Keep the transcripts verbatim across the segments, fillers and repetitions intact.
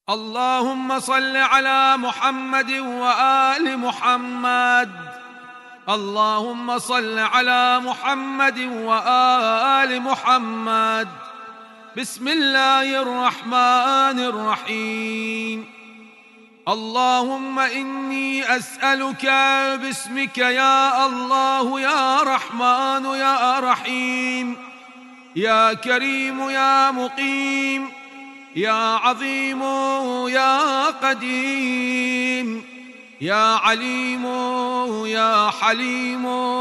اللهم صل على محمد وآل محمد. اللهم صل على محمد وآل محمد. بسم الله الرحمن الرحيم. اللهم إني أسألك باسمك يا الله يا رحمن يا رحيم يا كريم يا مقيم يا عظيم يا قديم يا عليم يا حليم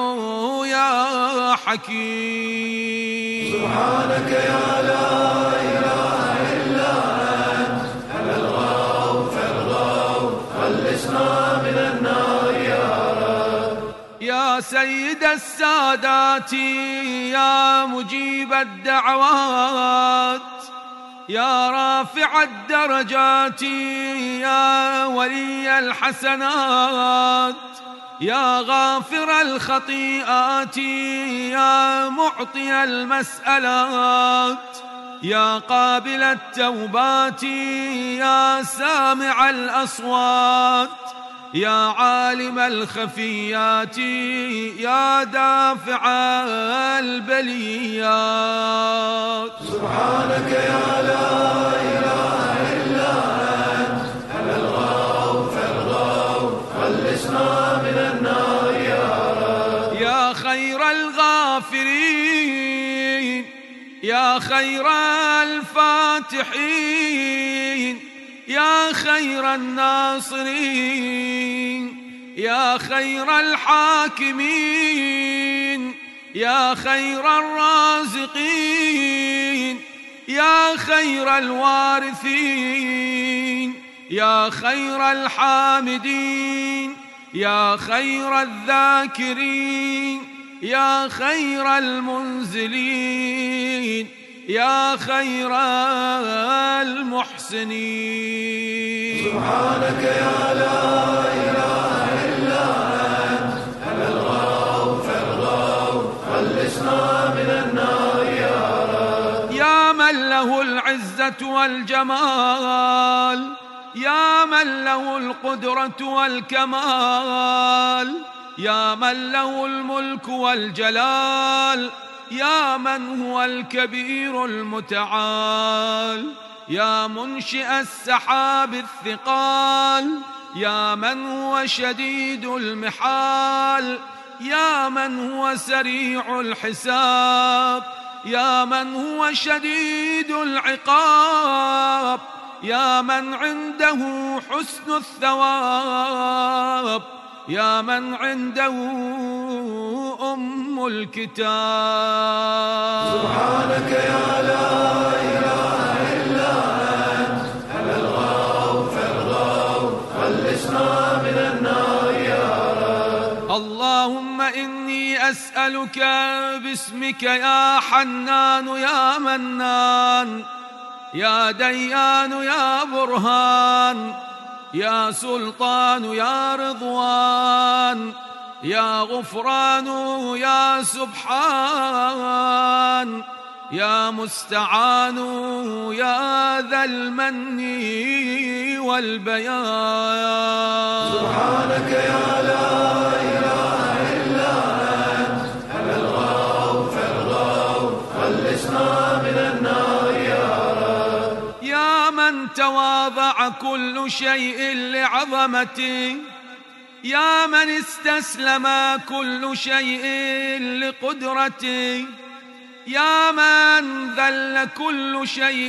يا حكيم. سبحانك يا لا إله إلا أنت على الغوث الغوث خلصنا من النار يا رب. يا سيد السادات يا مجيب الدعوات يا رافع الدرجات يا ولي الحسنات يا غافر الخطيئات يا معطي المسألات يا قابل التوبات يا سامع الأصوات يا عالم الخفيات يا دافع البليات. سبحانك يا لا إله إلا أنت على الغوث الغوث خلصنا من النار يا رب. يا خير الغافرين يا خير الفاتحين يا خير الناصرين يا خير الحاكمين يا خير الرازقين يا خير الوارثين يا خير الحامدين يا خير الذاكرين يا خير المنزلين يا خير المحسنين. سبحانك يا لا إله إلا أنت على الغوث الغوث خلصنا من النار يا رب. يا من له العزة والجمال يا من له القدرة والكمال يا من له الملك والجلال يا من هو الكبير المتعال يا منشئ السحاب الثقال يا من هو شديد المحال يا من هو سريع الحساب يا من هو شديد العقاب يا من عنده حسن الثواب يا من عنده أم الكتاب. سبحانك يا لا إله إلا أنت على الغوث الغوث خلصنا من النار يا رب. اللهم إني أسألك باسمك يا حنان يا منان يا ديان يا برهان يا سلطان يا رضوان يا غفران يا سبحان يا مستعان يا ذا المن والبيان. سبحانك يا لا إله إلا أنت على الغوث الغوث خلصنا من النار يا رب. يا من تواضع كل شيء لعظمته يا من استسلم كل شيء لقدرته يا من ذل كل شيء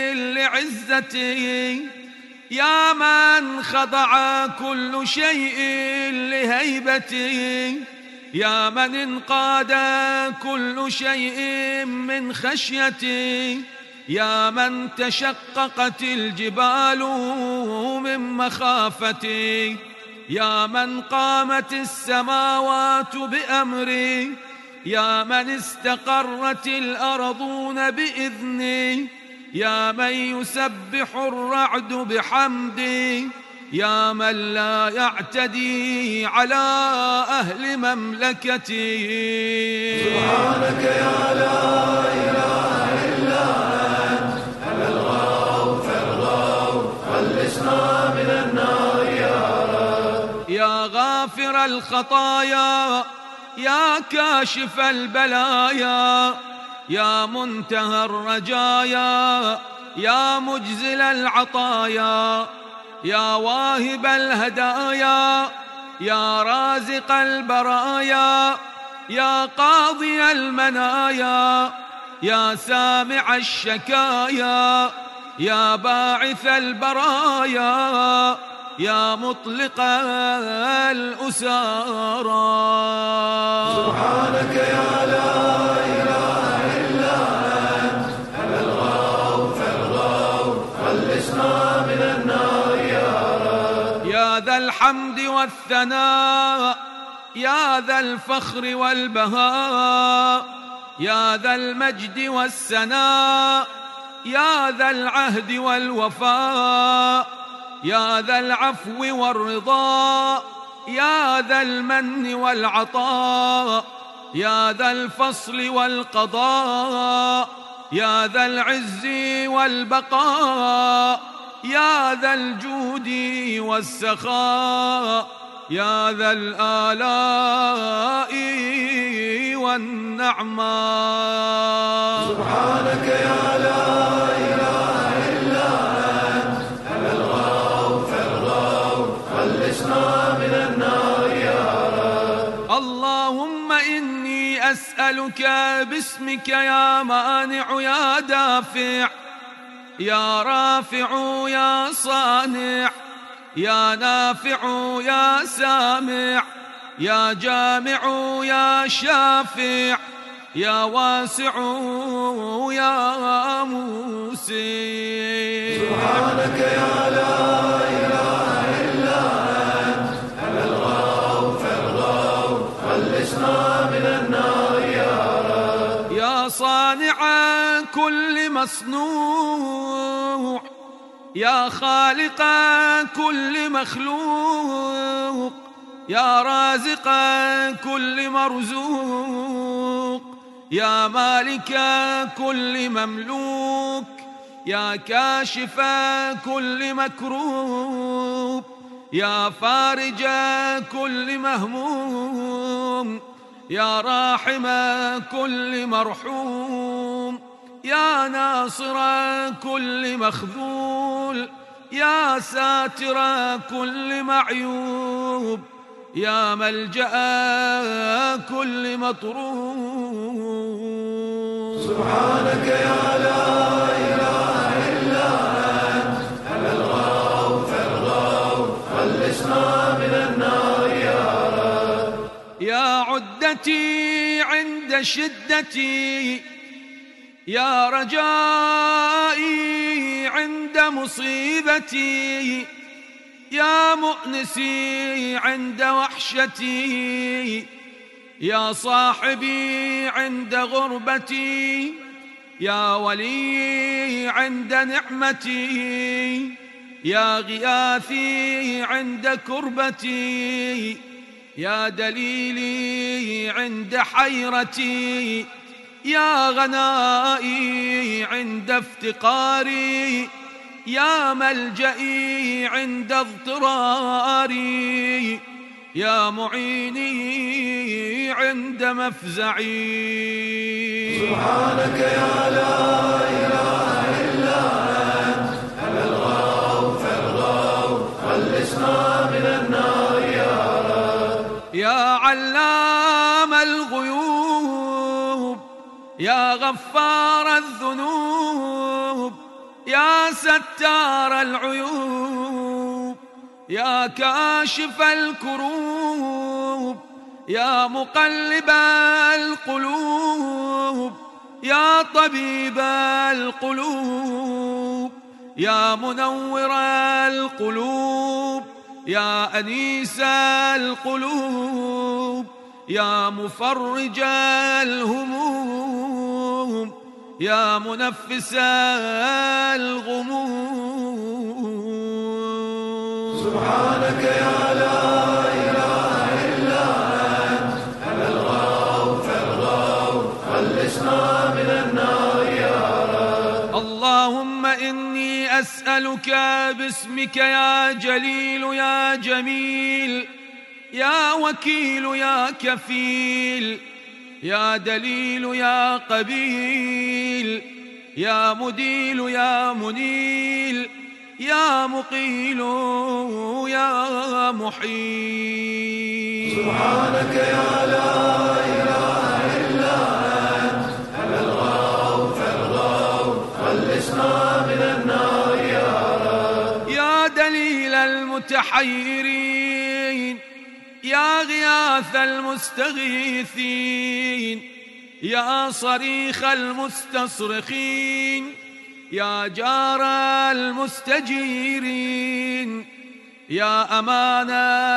لعزته يا من خضع كل شيء لهيبته يا من انقاد كل شيء من خشيته يا من تشققت الجبال من مخافته يا من قامت السماوات بأمري يا من استقرت الأرضون بإذني يا من يسبح الرعد بحمدي يا من لا يعتدي على أهل مملكتي. سبحانك يا لا إله إلا أنت على الغوث الغوث غافر الخطايا يا كاشف البلايا يا منتهى الرجايا يا مجزل العطايا يا واهب الهدايا يا رازق البرايا يا قاضي المنايا يا سامع الشكايا يا باعث البرايا يا مطلق الأسارى. سبحانك يا لا إله إلا أنت على الغوث الغوث خلصنا من النار يا رب. يا ذا الحمد والثناء يا ذا الفخر والبهاء يا ذا المجد والسناء يا ذا العهد والوفاء يا ذا العفو والرضا يا ذا المن والعطاء يا ذا الفصل والقضاء يا ذا العز والبقاء يا ذا الجود والسخاء يا ذا الآلاء والنعماء. سبحانك يا لا إله إلا أنت على الغوث الغوث خلصنا من النار يا رب. اللهم إني أسألك باسمك يا مانع يا دافع يا رافع يا صانع يا نافع يا سامع يا جامع يا شافع يا واسع يا موسع. سبحانك يا لا إله إلا أنت على الغوث الغوث خلصنا من النار يا رب. يا صانع كل مصنوع يا خالق كل مخلوق يا رازق كل مرزوق يا مالك كل مملوك يا كاشف كل مكروب يا فارج كل مهموم يا راحم كل مرحوم يا ناصر كل مخذول يا ساتر كل معيوب يا ملجأ كل مطروب. سبحانك يا لا إله إلا أنت على الغوث الغوث خلصنا من النار يا رب. يا عدتي عند شدتي يا رجائي عند مصيبتي يا مؤنسي عند وحشتي يا صاحبي عند غربتي يا ولي عند نعمتي يا غياثي عند كربتي يا دليلي عند حيرتي يا غنائي عند افتقاري يا ملجئي عند اضطراري يا معيني عند مفزعي. سبحانك يا لا إله إلا أنت على الغوث الغوث خلصنا من النار يا رب. يا علام الغيوب يا غفار الذنوب يا ستار العيوب يا كاشف الكروب يا مقلب القلوب يا طبيب القلوب يا منور القلوب يا أنيس القلوب يا مفرج الهموم يا منفس الغموم. سبحانك يا لا إله إلا أنت على الغوث الغوث خلصنا من النار يا رب. اللهم إني أسألك باسمك يا جليل يا جميل يا وكيل يا كفيل، يا دليل يا قبيل، يا مديل يا منيل، يا مقيل يا محيل. سبحانك يا لا إله إلا أنت، أنا الغوث الغوث خلصنا من النار يا رب. يا دليل المتحيرين، يا غياث المستغيثين، يا صريخ المستصرخين، يا جار المستجيرين، يا أمان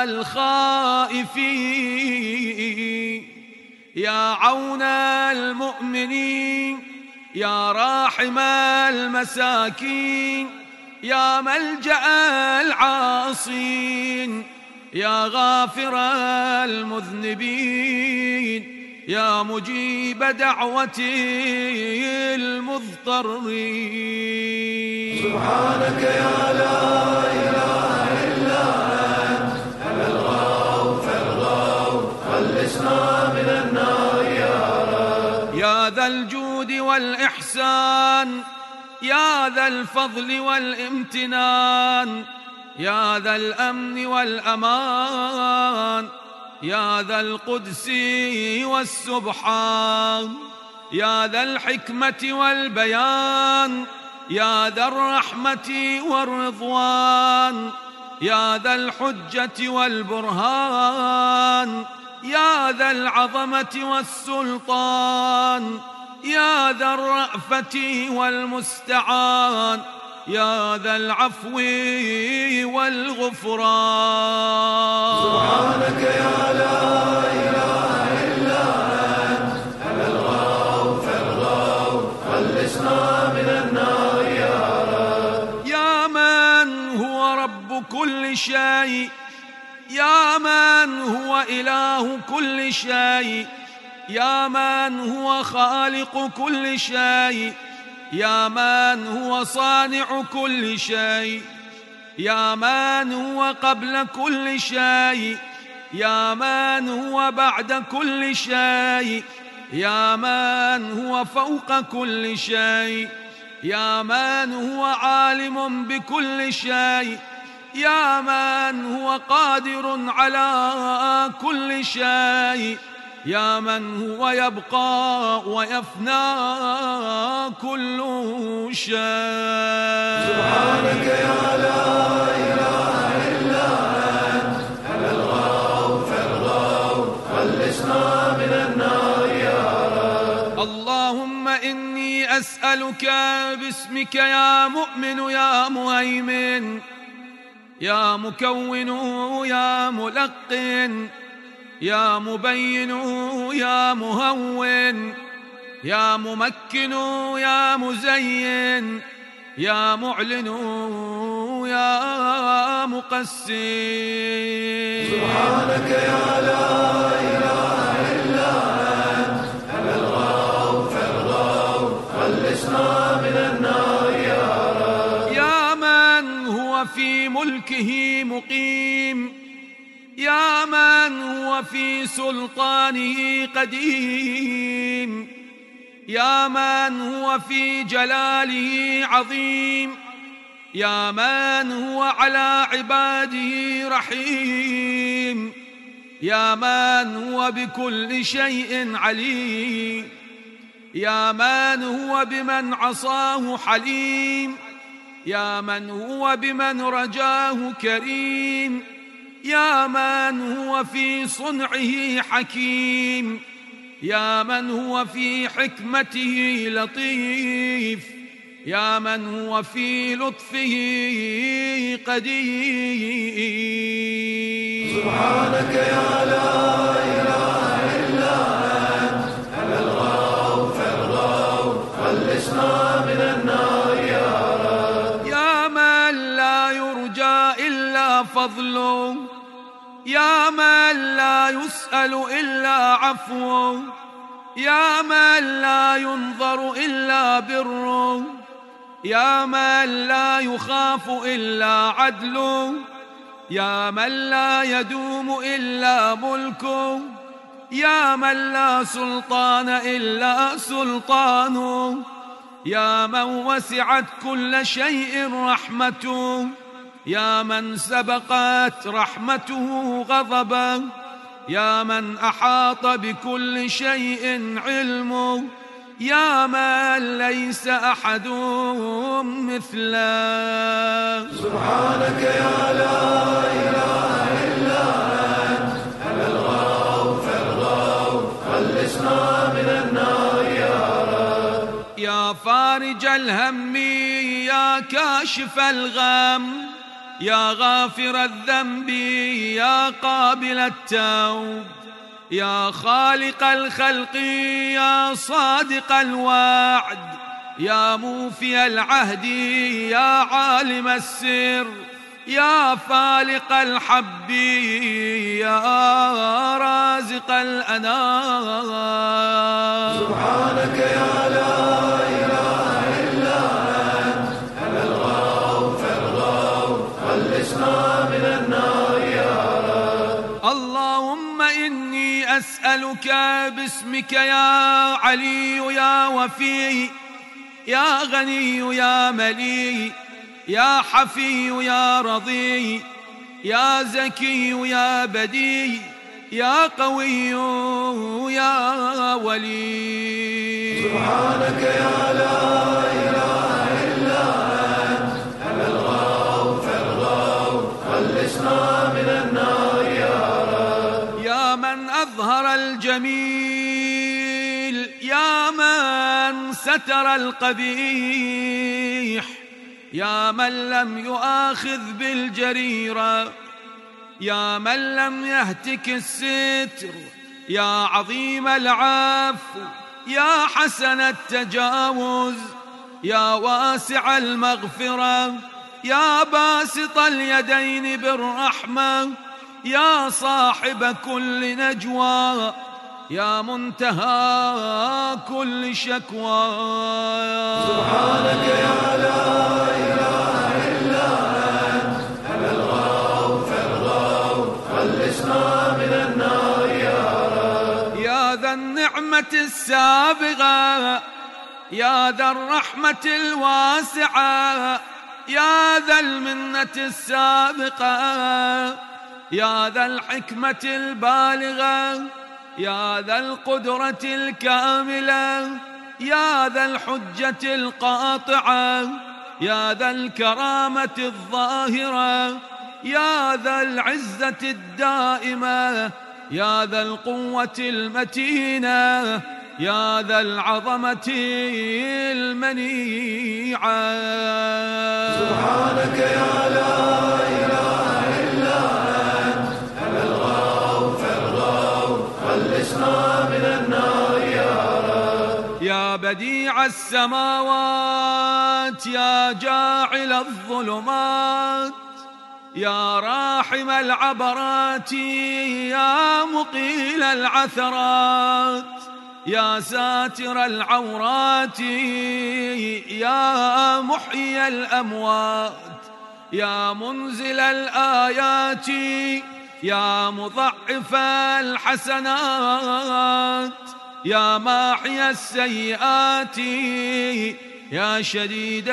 الخائفين، يا عون المؤمنين، يا راحم المساكين، يا ملجأ العاصين، يا غافر المذنبين، يا مجيب دعوة المضطرين. سبحانك يا لا إله إلا أنت، أنا الغوث الغوث خلصنا من النار يا رب. يا ذا الجود والإحسان، يا ذا الفضل والامتنان، يا ذا الأمن والأمان، يا ذا القدس والسبحان، يا ذا الحكمة والبيان، يا ذا الرحمة والرضوان، يا ذا الحجة والبرهان، يا ذا العظمة والسلطان، يا ذا الرأفة والمستعان، يا ذا العفو والغفران. سبحانك يا لا إله إلا أنت، أنا الغوث الغوث خلصنا من النار يا رب. يا من هو رب كل شيء، يا من هو إله كل شيء، يا من هو خالق كل شيء، يا من هو صانع كل شيء، يا من هو قبل كل شيء، يا من هو بعد كل شيء، يا من هو فوق كل شيء، يا من هو عالم بكل شيء، يا من هو قادر على كل شيء، يا من هو يبقى ويفنى كل شيء. سبحانك يا لا إله إلا أنت، أنا الغوث الغوث خلصنا من النار يا رب. اللهم إني أسألك باسمك يا مؤمن يا مهيمن، يا مكون يا ملقن، يا مبين يا مهون، يا ممكن يا مزين، يا معلن يا مقسم. سبحانك يا لا إله إلا أنت، أنا الغوث الغوث خلصنا من النار يا رب. يا من هو في ملكه مقيم، يا من هو في سلطانه قديم، يا من هو في جلاله عظيم، يا من هو على عباده رحيم، يا من هو بكل شيء عليم، يا من هو بمن عصاه حليم، يا من هو بمن رجاه كريم، يا من هو في صنعه حكيم، يا من هو في حكمته لطيف، يا من هو في لطفه قدير. سبحانك يا لا إله إلا أنت، أنا الغوث الغوث خلصنا من النار يا رب. يا من لا يرجى إلا فضله، يا من لا يسأل إلا عفوه، يا من لا ينظر إلا بره، يا من لا يخاف إلا عدله، يا من لا يدوم إلا ملكه، يا من لا سلطان إلا سلطانه، يا من وسعت كل شيء رحمته، يا من سبقت رحمته غضبه، يا من أحاط بكل شيء علمه، يا من ليس أحد مثله. سبحانك يا لا إله إلا أنت، أنا الغوث الغوث خلصنا من النار يا رب. يا فارج الهم، يا كاشف الغم، يا غافر الذنب، يا قابل التوب، يا خالق الخلق، يا صادق الوعد، يا موفي العهد، يا عالم السر، يا فالق الحب، يا رازق الأنام. سبحانك يا لا إله إلا أنت، أنا الغوث الغوث خلصنا من النار يا رب. اللهم إني أسألك باسمك يا علي يا وفي، يا غني يا ملي، يا حفي يا رضي، يا زكي يا بدي، يا قوي يا ولي. سبحانك يا لا إله إلا أنت، أنا الغوث الغوث خلصنا من النار يا رب. يا من أظهر الجميل، يا من ستر القبيح، يا من لم يؤاخذ بالجريرة، يا من لم يهتك الستر، يا عظيم العفو، يا حسن التجاوز، يا واسع المغفرة، يا باسط اليدين بالرحمة، يا صاحب كل نجوى، يا منتهى كل شكوى. سبحانك يا لا إله إلا أنت، أنا الغوث الغوث خلصنا من النار يا رب. يا ذا النعمة السابغة، يا ذا الرحمة الواسعة، يا ذا المنة السابقة، يا ذا الحكمة البالغة، يا ذا القدرة الكاملة، يا ذا الحجة القاطعة، يا ذا الكرامة الظاهرة، يا ذا العزة الدائمة، يا ذا القوة المتينة، يا ذا العظمة المنيعة. سبحانك يا لا إله إلا أنت، أنا الغوث الغوث خلصنا من النار يا رب. يا بديع السماوات، يا جاعل الظلمات، يا راحم العبرات، يا مقيل العثرات، يا ساتر العورات، يا محيي الأموات، يا منزل الآيات، يا مضعف الحسنات، يا ماحي السيئات، يا شديد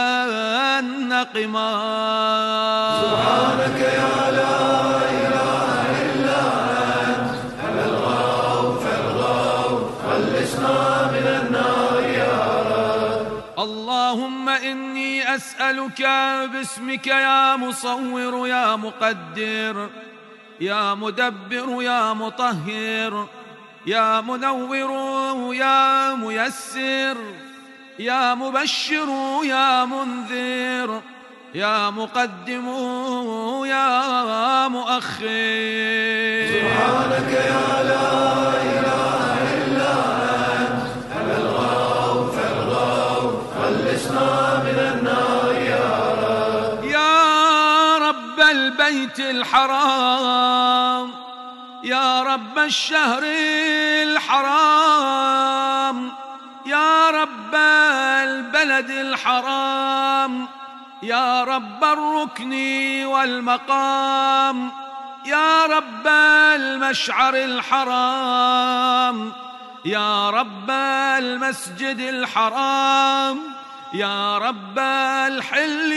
النقمات. سبحانك يا لا إله إلا أنت، أنا الغوث الغوث خلصنا من النار يا رب. اللهم إني أسألك باسمك يا مصور يا مقدر، يا مدبر يا مطهر، يا منور يا ميسر، يا مبشر يا منذر، يا مقدم يا مؤخر. سبحانك يا لا إله إلا أنت، أنا الغوث الغوث خلصنا من النار يا رب. يا رب البيت الحرام، يا رب الشهر الحرام، يا رب البلد الحرام، يا رب الركن والمقام، يا رب المشعر الحرام، يا رب المسجد الحرام، يا رب الحل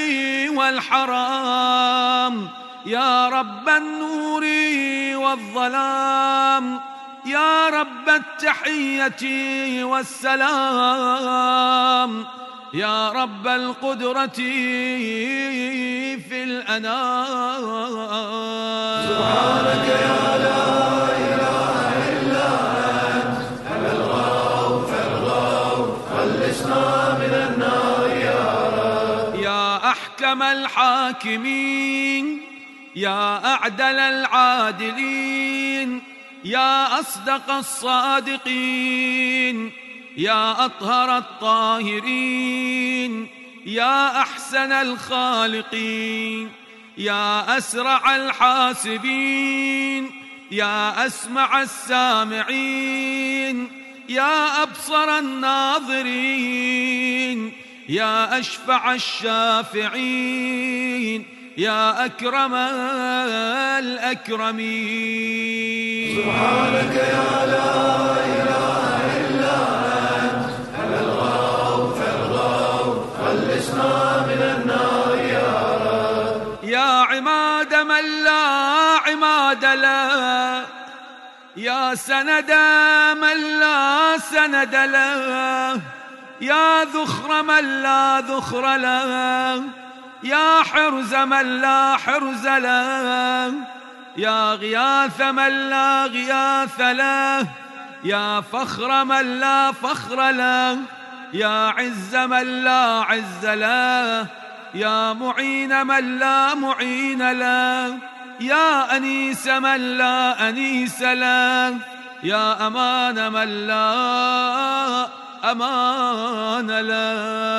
والحرام، يا رب النور والظلام، يا رب التحية والسلام، يا رب القدرة في الأنام. سبحانك يا لا إله إلا أنت، أنا الغوث الغوث خلصنا من النار يا رب. يا أحكم الحاكمين، يا أعدل العادلين، يا أصدق الصادقين، يا أطهر الطاهرين، يا أحسن الخالقين، يا أسرع الحاسبين، يا أسمع السامعين، يا أبصر الناظرين، يا أشفع الشافعين، يا أكرم الأكرمين. سبحانك يا لا إله إلا أنت، أنا الغوث الغوث خلصنا من النار يا رب. يا عماد من لا عماد له، يا سند من لا سند له، يا ذخر من لا ذخر له، يا حرز من لا حرز له، يا غياث من لا غياث له، يا فخر من لا فخر له، يا عز من لا عز له، يا معين من لا معين له، يا أنيس من لا أنيس له، يا أمان من لا أمان له.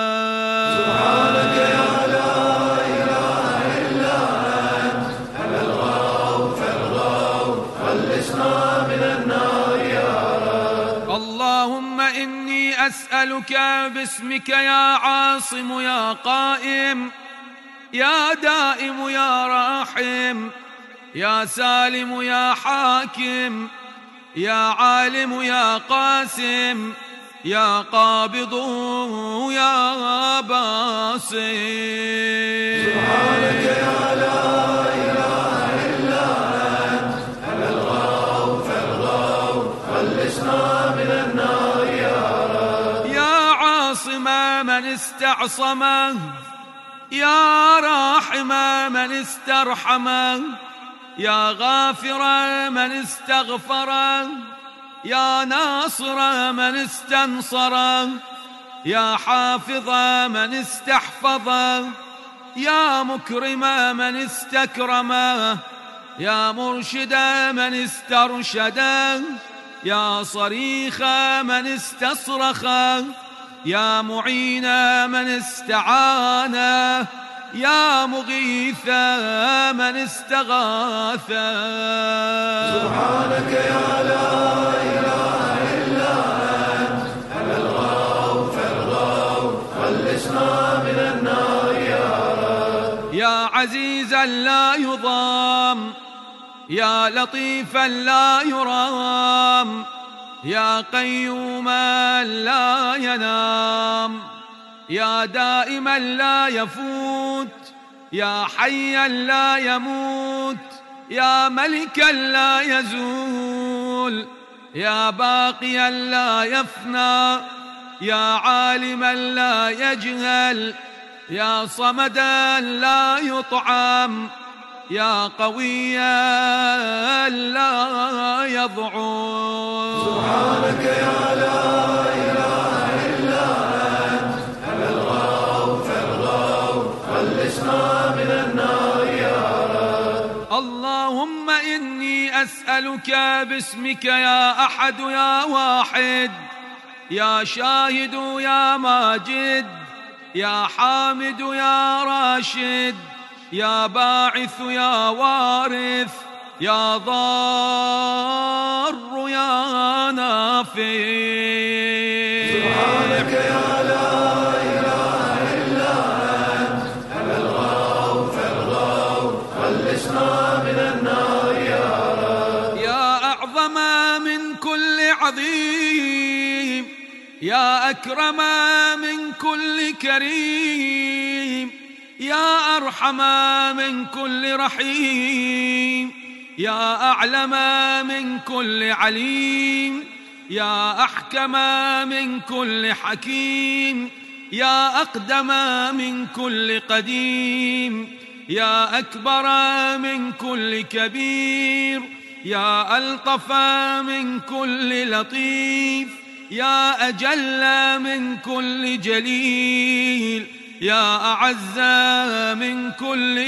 سبحانك يا لا إله إلا أنت، أنا الغوث الغوث خلصنا من النار يا رب. اللهم إني أسألك باسمك يا عاصم يا قائم، يا دائم يا راحم، يا سالم يا حاكم، يا عالم يا قاسم، يا قابض يا باسم. سبحانك يا لا إله إلا أنت، أنا الغوث الغوث خلصنا من النار يا رب. يا عاصم من استعصمه، يا راحم من استرحمه، يا غافر من استغفره، يا ناصر من استنصره، يا حافظ من استحفظه، يا مكرم من استكرمه، يا مرشد من استرشده، يا صريخ من استصرخه، يا معين من استعانه، يا مغيث من استغاثه. سبحانك يا لا إله إلا أنت، أنا الغوث الغوث خلصنا من النار يا رب. يا عزيزا لا يضام، يا لطيفا لا يرام، يا قيوما لا ينام، يا دائما لا يفوت، يا حيا لا يموت، يا ملكا لا يزول، يا باقيا لا يفنى، يا عالما لا يجهل، يا صمدا لا يطعم، يا قويا لا يضعف. سبحانك يا لا إله إلا أنت، أنا الغوث الغوث خلصنا من النار يا رب. اللهم إني أسألك باسمك يا أحد يا واحد، يا شاهد يا ماجد، يا حامد يا راشد، يا باعث يا وارث، يا ضار يا نافع. سبحانك يا لا إله إلا أنت، أنا عظيم، يا أكرم من كل كريم، يا أرحم من كل رحيم، يا أعلم من كل عليم، يا أحكم من كل حكيم، يا أقدم من كل قديم، يا أكبر من كل كبير، يا ألطف من كل لطيف، يا أجل من كل جليل، يا أعز من كل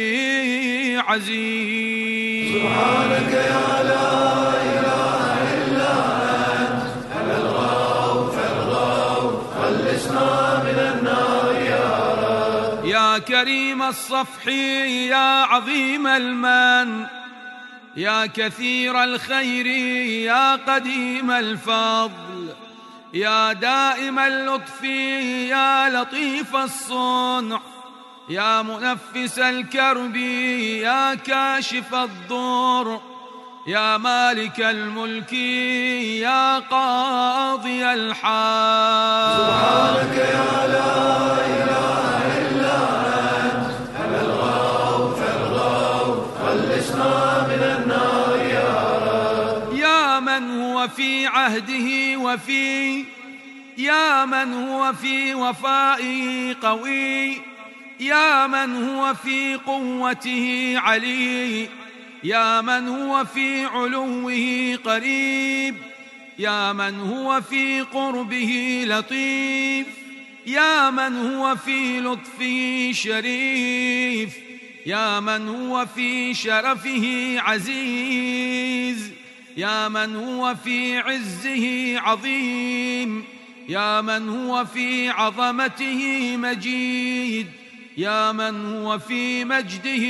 عزيز. سبحانك يا لا إله إلا أنت، أنا الغوث الغوث خلصنا من النار يا رب. يا كريم الصفح يا عظيم المن، يا كثير الخير يا قديم الفضل، يا دائم اللطف يا لطيف الصنع، يا منفس الكرب يا كاشف الضر، يا مالك الملك يا قاضي الحال. سبحانك يا لا إله إلا أنت، أنا الغوث الغوث خلصنا من النار يا رب. يا من هو في عهده وفي، يا من هو في وفائه قوي، يا من هو في قوته علي، يا من هو في علوه قريب، يا من هو في قربه لطيف، يا من هو في لطفه شريف، يا من هو في شرفه عزيز، يا من هو في عزه عظيم، يا من هو في عظمته مجيد، يا من هو في مجده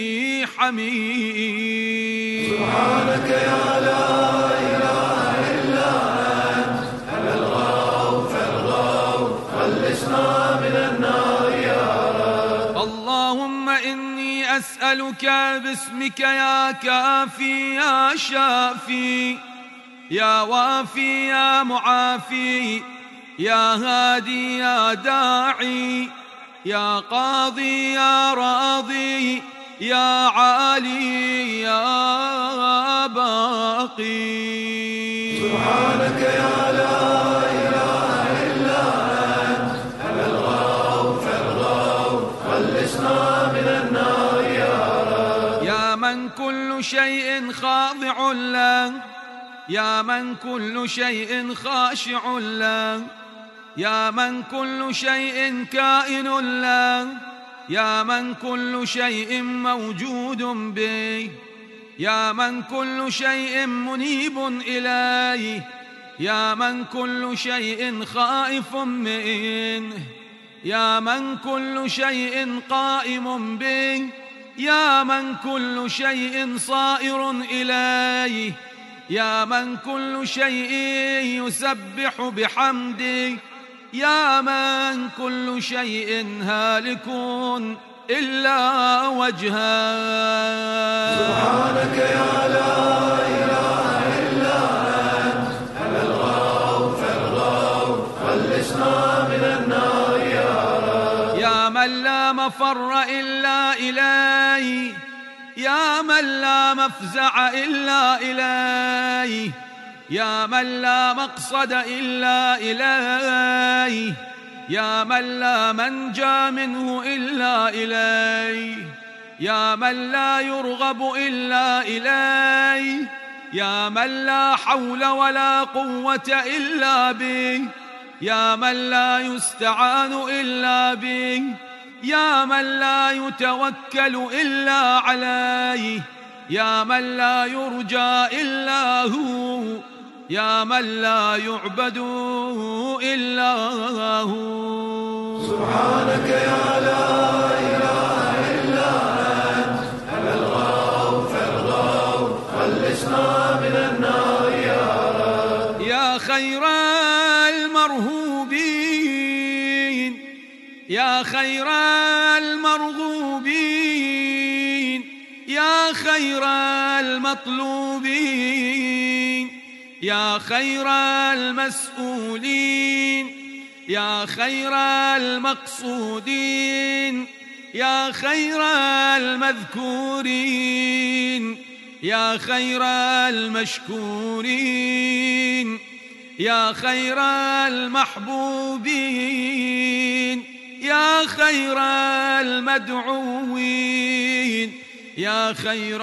حميد. سبحانك يا لا إله إلا أنت، أنا الغوث الغوث خلصنا من النار يا رب. اللهم إني أسألك باسمك يا كافي يا شافي، يا وافي يا معافي، يا هادي يا داعي، يا قاضي يا راضي، يا عالي يا باقي. سبحانك يا لا إله إلا أنت، أنا الغوث الغوث خلصنا من النار يا رب. يا من كل شيء خاضع له، يا من كل شيء خاشع له، يا من كل شيء كائن له، يا من كل شيء موجود به، يا من كل شيء منيب إليه، يا من كل شيء خائف منه، يا من كل شيء قائم به، يا من كل شيء صائر إليه، يا من كل شيء يسبح بحمده، يا من كل شيء هالك إلا وجهه. سبحانك يا لا إله إلا أنت، أنا الغوث الغوث خلصنا من النار يا رب. يا من لا مفر إلا إليه، يا من لا مفزع إلا إليه، يا من لا مقصد إلا إليه، يا من لا منجى منه إلا إليه، يا من لا يرغب إلا إليه، يا من لا حول ولا قوة إلا به، يا من لا يستعان إلا به، يا من لا يتوكل إلا عليه، يا من لا يرجى إلا هو، يا من لا يعبد إلا هو. سبحانك يا لا إله إلا أنت، أنا الغوث الغوث خلصنا من النار يا رب. يا خير المرهوبين، يا خير المرغوبين، يا خير المطلوبين، يا خير المسؤولين، يا خير المقصودين، يا خير المذكورين، يا خير المشكورين، يا خير المحبوبين، يا خير المدعوين، يا خير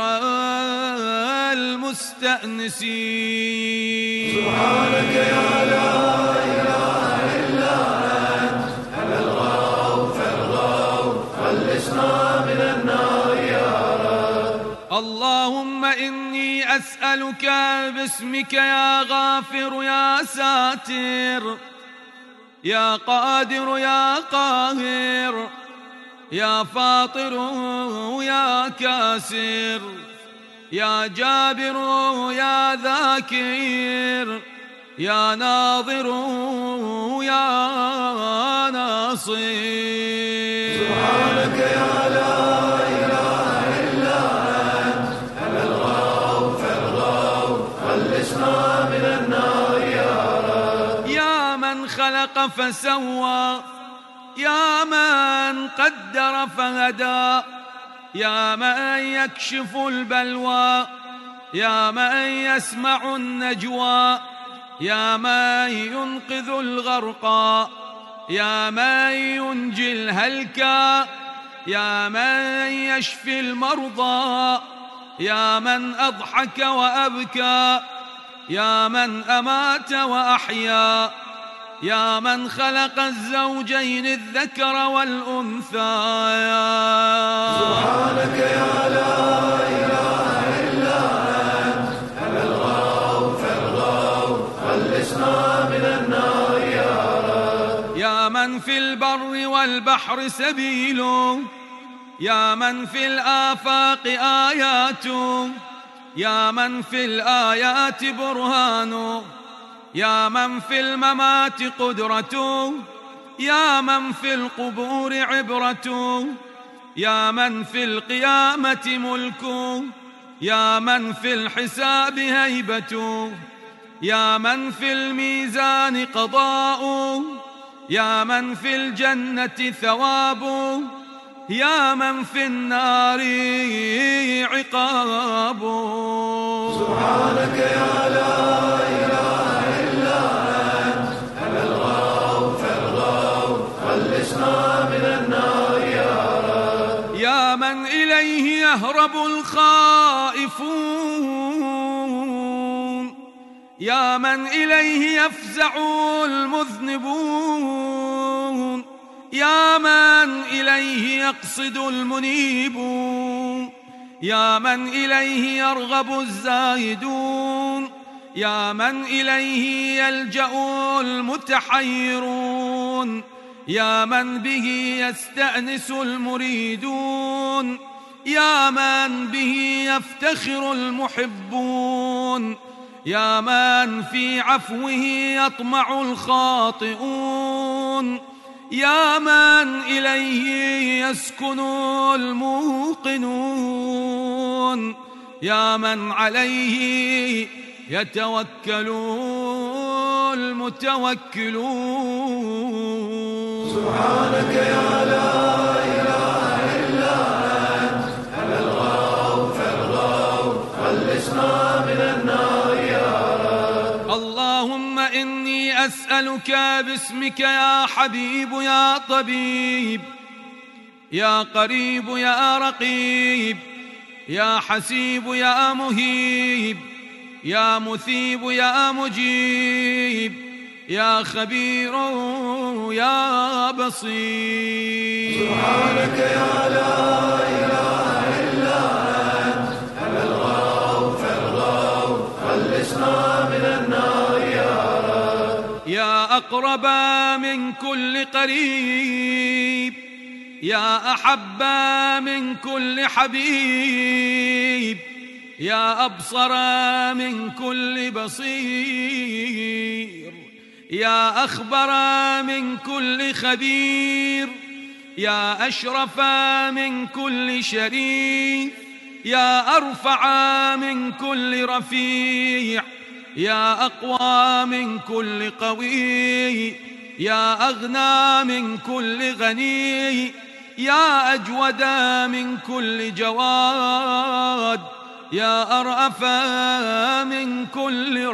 المستأنسين. سبحانك يا لا إله إلا أنت، على الغوث الغوث خلصنا من النار يا رب. اللهم إني أسألك باسمك يا غافر يا ساتر، يا قادر يا قاهر، يا فاطر يا كاسر، يا جابر يا ذاكر، يا ناظر يا ناصر. سبحانك يا لا إله إلا أنت، على الغوث الغوث خلصنا من النار يا رب. يا من خلق فسوى، يا من قدر فهدى، يا من يكشف البلوى، يا من يسمع النجوى، يا من ينقذ الغرقى، يا من ينجي الهلكى، يا من يشفي المرضى، يا من أضحك وأبكى، يا من أمات وأحيا، يا من خلق الزوجين الذكر والأنثى. سبحانك يا لا إله إلا أنت، على الغوث الغوث خلصنا من النار يا رب. يا من في البر والبحر سبيله، يا من في الآفاق آياته، يا من في الآيات برهانه، يا من في الممات قدرته، يا من في القبور عبرته، يا من في القيامة ملكه، يا من في الحساب هيبته، يا من في الميزان قضاؤه، يا من في الجنة ثوابه، يا من في النار عقابه. سبحانك يا لا إله إلا أنت، على الغوث الغوث خلصنا من النار يا رب. يا من إليه يهرب الخائفون، يا من إليه يفزع المذنبون، يا من إليه يقصد المنيبون، يا من إليه يرغب الزاهدون، يا من إليه يلجأ المتحيرون، يا من به يستأنس المريدون، يا من به يفتخر المحبون، يا من في عفوه يطمع الخاطئون، يا من إليه يسكن الموقنون، يا من عليه يتوكل المتوكلون. سبحانك يا لا إله إلا أنت، على الغوث الغوث خلصنا من النار يا رب. اللهم إني أسألك باسمك يا حبيب يا طبيب، يا قريب يا رقيب، يا حسيب يا مهيب، يا مثيب يا مجيب، يا خبير يا بصير. سبحانك يا لا إله إلا أنت، على الغوث الغوث خلصنا من النار يا رب. يا أقرب من كل قريب، يا أحب من كل حبيب، يا أبصر من كل بصير، يا أخبر من كل خبير، يا أشرف من كل شريف، يا أرفع من كل رفيع، يا أقوى من كل قوي، يا أغنى من كل غني، يا أجود من كل جواد، يا أرأف من كل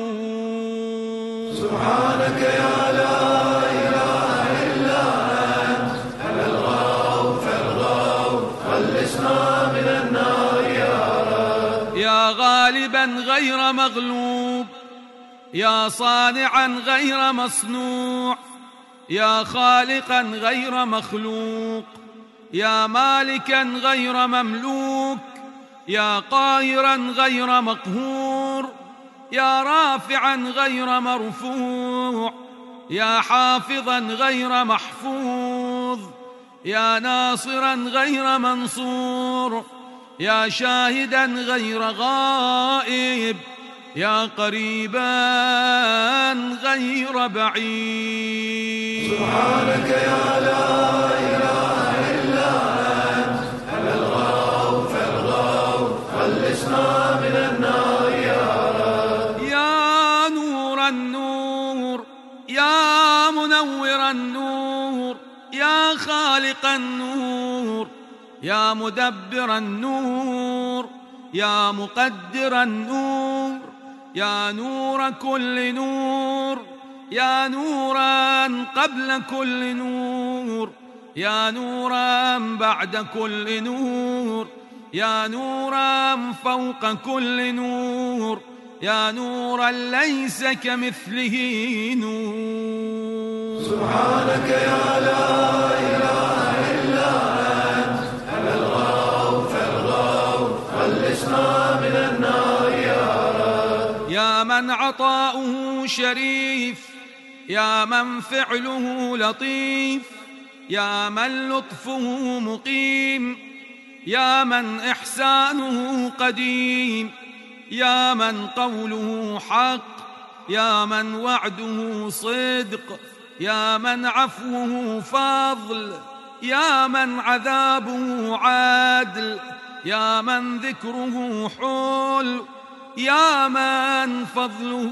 رؤوف. سبحانك يا لا إله إلا أنت، أنا الغوث الغوث خلصنا من النار يا رب. يا غالبا غير مغلوب، يا صانعا غير مصنوع، يا خالقا غير مخلوق، يا مالكا غير مملوك، يا قاهرا غير مقهور، يا رافعا غير مرفوع، يا حافظا غير محفوظ، يا ناصرا غير منصور، يا شاهدا غير غائب، يا قريبا غير بعيد. سبحانك يا لا إله إلا أنت، أنا الغوث الغوث خلصنا من النار يا رب. يا نور النور، يا منور النور، يا خالق النور، يا مدبر النور، يا مقدر النور، يا نور كل نور، يا نورا قبل كل نور، يا نورا بعد كل نور، يا نورا فوق كل نور، يا نورا ليس كمثله نور. سبحانك يا لا إله إلا أنت، أنا الغوث الغوث خلصنا من النار يا رب. يا من عطاؤه شريف، يا من فعله لطيف، يا من لطفه مقيم، يا من إحسانه قديم، يا من قوله حق، يا من وعده صدق، يا من عفوه فضل، يا من عذابه عدل، يا من ذكره حل، يا من فضله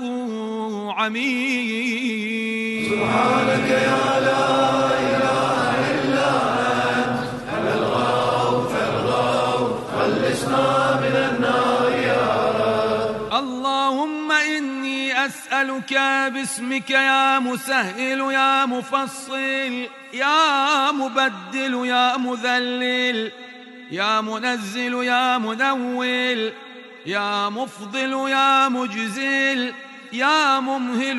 عميم. سبحانك يا لا إله إلا أنت، أنا الغوث الغوث خلصنا من النار يا رب. اللهم إني أسألك باسمك يا مسهل يا مفصل، يا مبدل يا مذلل، يا منزل يا منول، يا مفضل يا مجزل، يا ممهل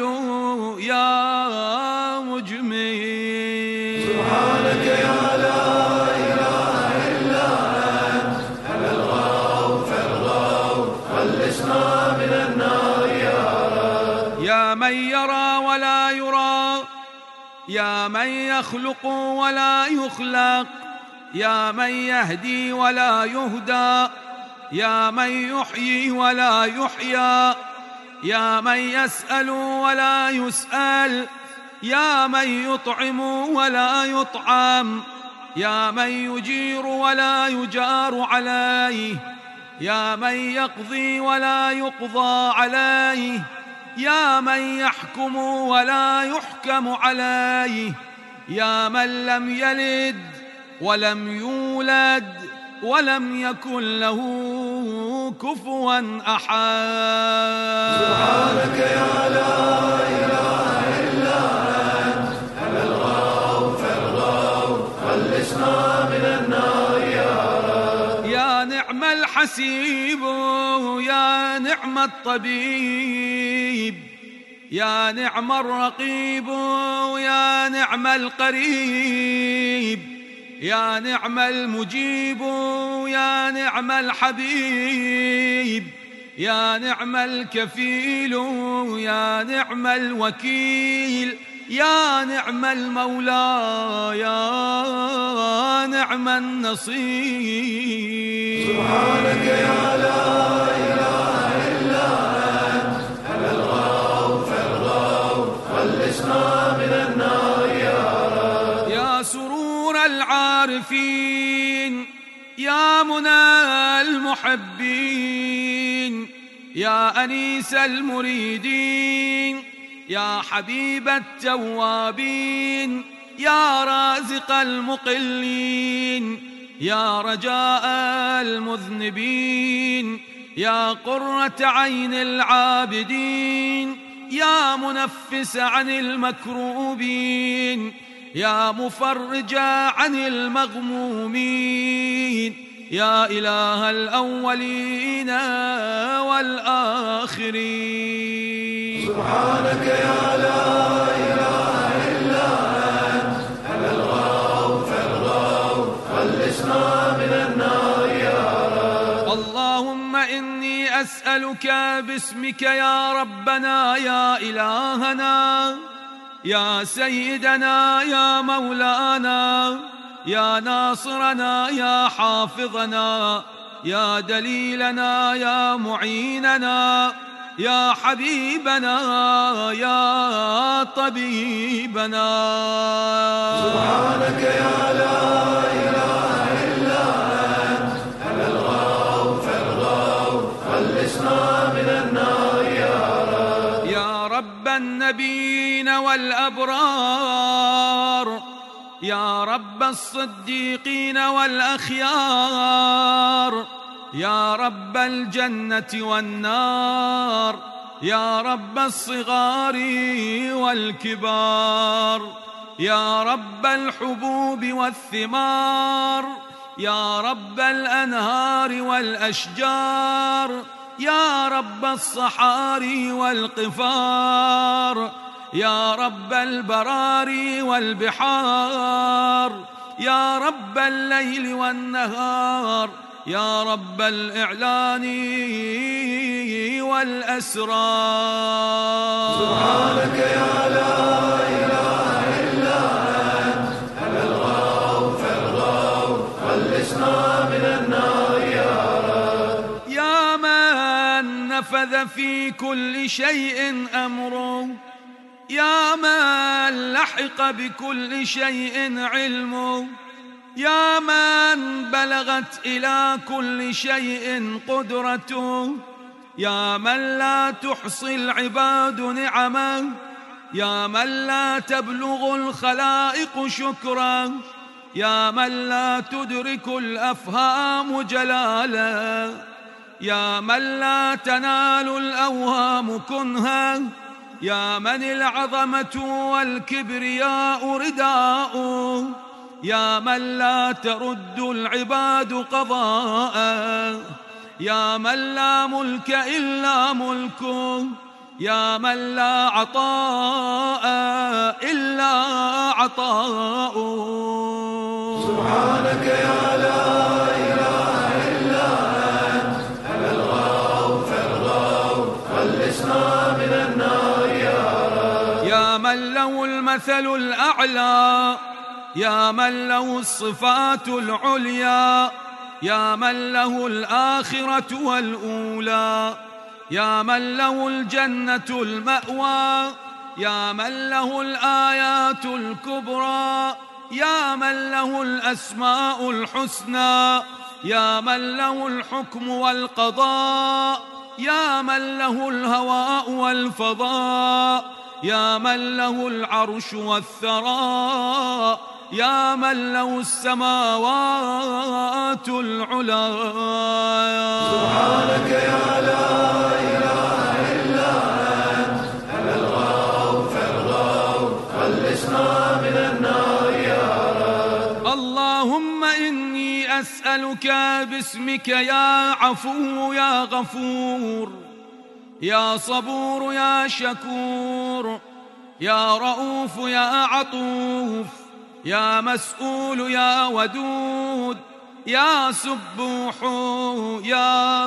يا مجمل. سبحانك يا لا إله إلا أنت، أنا الغوث الغوث خلصنا من النار يا رب. يا من يرى ولا يرى، يا من يخلق ولا يخلق، يا من يهدي ولا يهدى، يا من يحيي ولا يحيى، يا من يسأل ولا يسأل، يا من يطعم ولا يطعم، يا من يجير ولا يجار عليه، يا من يقضي ولا يقضى عليه، يا من يحكم ولا يحكم عليه، يا من لم يلد ولم يولد ولم يكن له كفوا أحد. سبحانك يا لا إله إلا أنت، أنا الغوث الغوث خلصنا من النار يا رب. يا نعم الحسيب، يا نعم الطبيب، يا نعم الرقيب، يا نعم القريب، يا نعم المجيب، يا نعم الحبيب، يا نعم الكفيل، يا نعم الوكيل، يا نعم المولى، يا نعم النصير. سبحانك يا لا إله إلا أنت، أنا الغوث الغوث خلصنا من النار يا رب. يا سرور العارفين، يا منى المحبين، يا أنيس المريدين، يا حبيب التوابين، يا رازق المقلين، يا رجاء المذنبين، يا قرة عين العابدين، يا منفس عن المكروبين، يا مفرج عن المغمومين، يا إله الأولين والآخرين. سبحانك يا لا إله إلا أنت، أنا الغوث الغوث خلصنا من النار يا رب. اللهم إني أسألك باسمك يا ربنا يا إلهنا يا سيدنا يا مولانا يا ناصرنا يا حافظنا يا دليلنا يا معيننا يا حبيبنا يا طبيبنا. سبحانك يا لا إله إلا أنت، أنا الغوث الغوث خلصنا من النار يا رب. يا رب النبيين والأبرار، يا رب الصديقين والأخيار، يا رب الجنة والنار، يا رب الصغار والكبار، يا رب الحبوب والثمار، يا رب الأنهار والأشجار، يا رب الصحاري والقفار، يا رب البراري والبحار، يا رب الليل والنهار، يا رب الإعلان والأسرار. سبحانك يا لا إله إلا أنت، أنا الغوث الغوث خلصنا من النار يا رب. يا من نفذ في كل شيء أمره، يا من لحق بكل شيء علمه، يا من بلغت إلى كل شيء قدرته، يا من لا تحصي العباد نعمه، يا من لا تبلغ الخلائق شكره، يا من لا تدرك الأفهام جلاله، يا من لا تنال الأوهام كنها، يا من العظمة والكبرياء رداؤه، يا من لا ترد العباد قضاء، يا من لا ملك إلا ملكه، يا من لا عطاء إلا عطاؤه. سبحانك يا لا إله إلا أنت، أنا الغوث الغوث خلصنا من النار يا رب. يا من له المثل الأعلى، يا من له الصفات العليا، يا من له الآخرة والأولى، يا من له الجنة المأوى، يا من له الآيات الكبرى، يا من له الأسماء الحسنى، يا من له الحكم والقضاء، يا من له الهواء والفضاء، يا من له العرش والثراء، يا من له السماوات العلى. سبحانك يا لا إله إلا أنت، أنا الغوث الغوث خلصنا من النار يا رب. اللهم إني أسألك باسمك يا عفو يا غفور، يا صبور يا شكور، يا رؤوف يا عطوف، يا مسؤول يا ودود، يا سبوح يا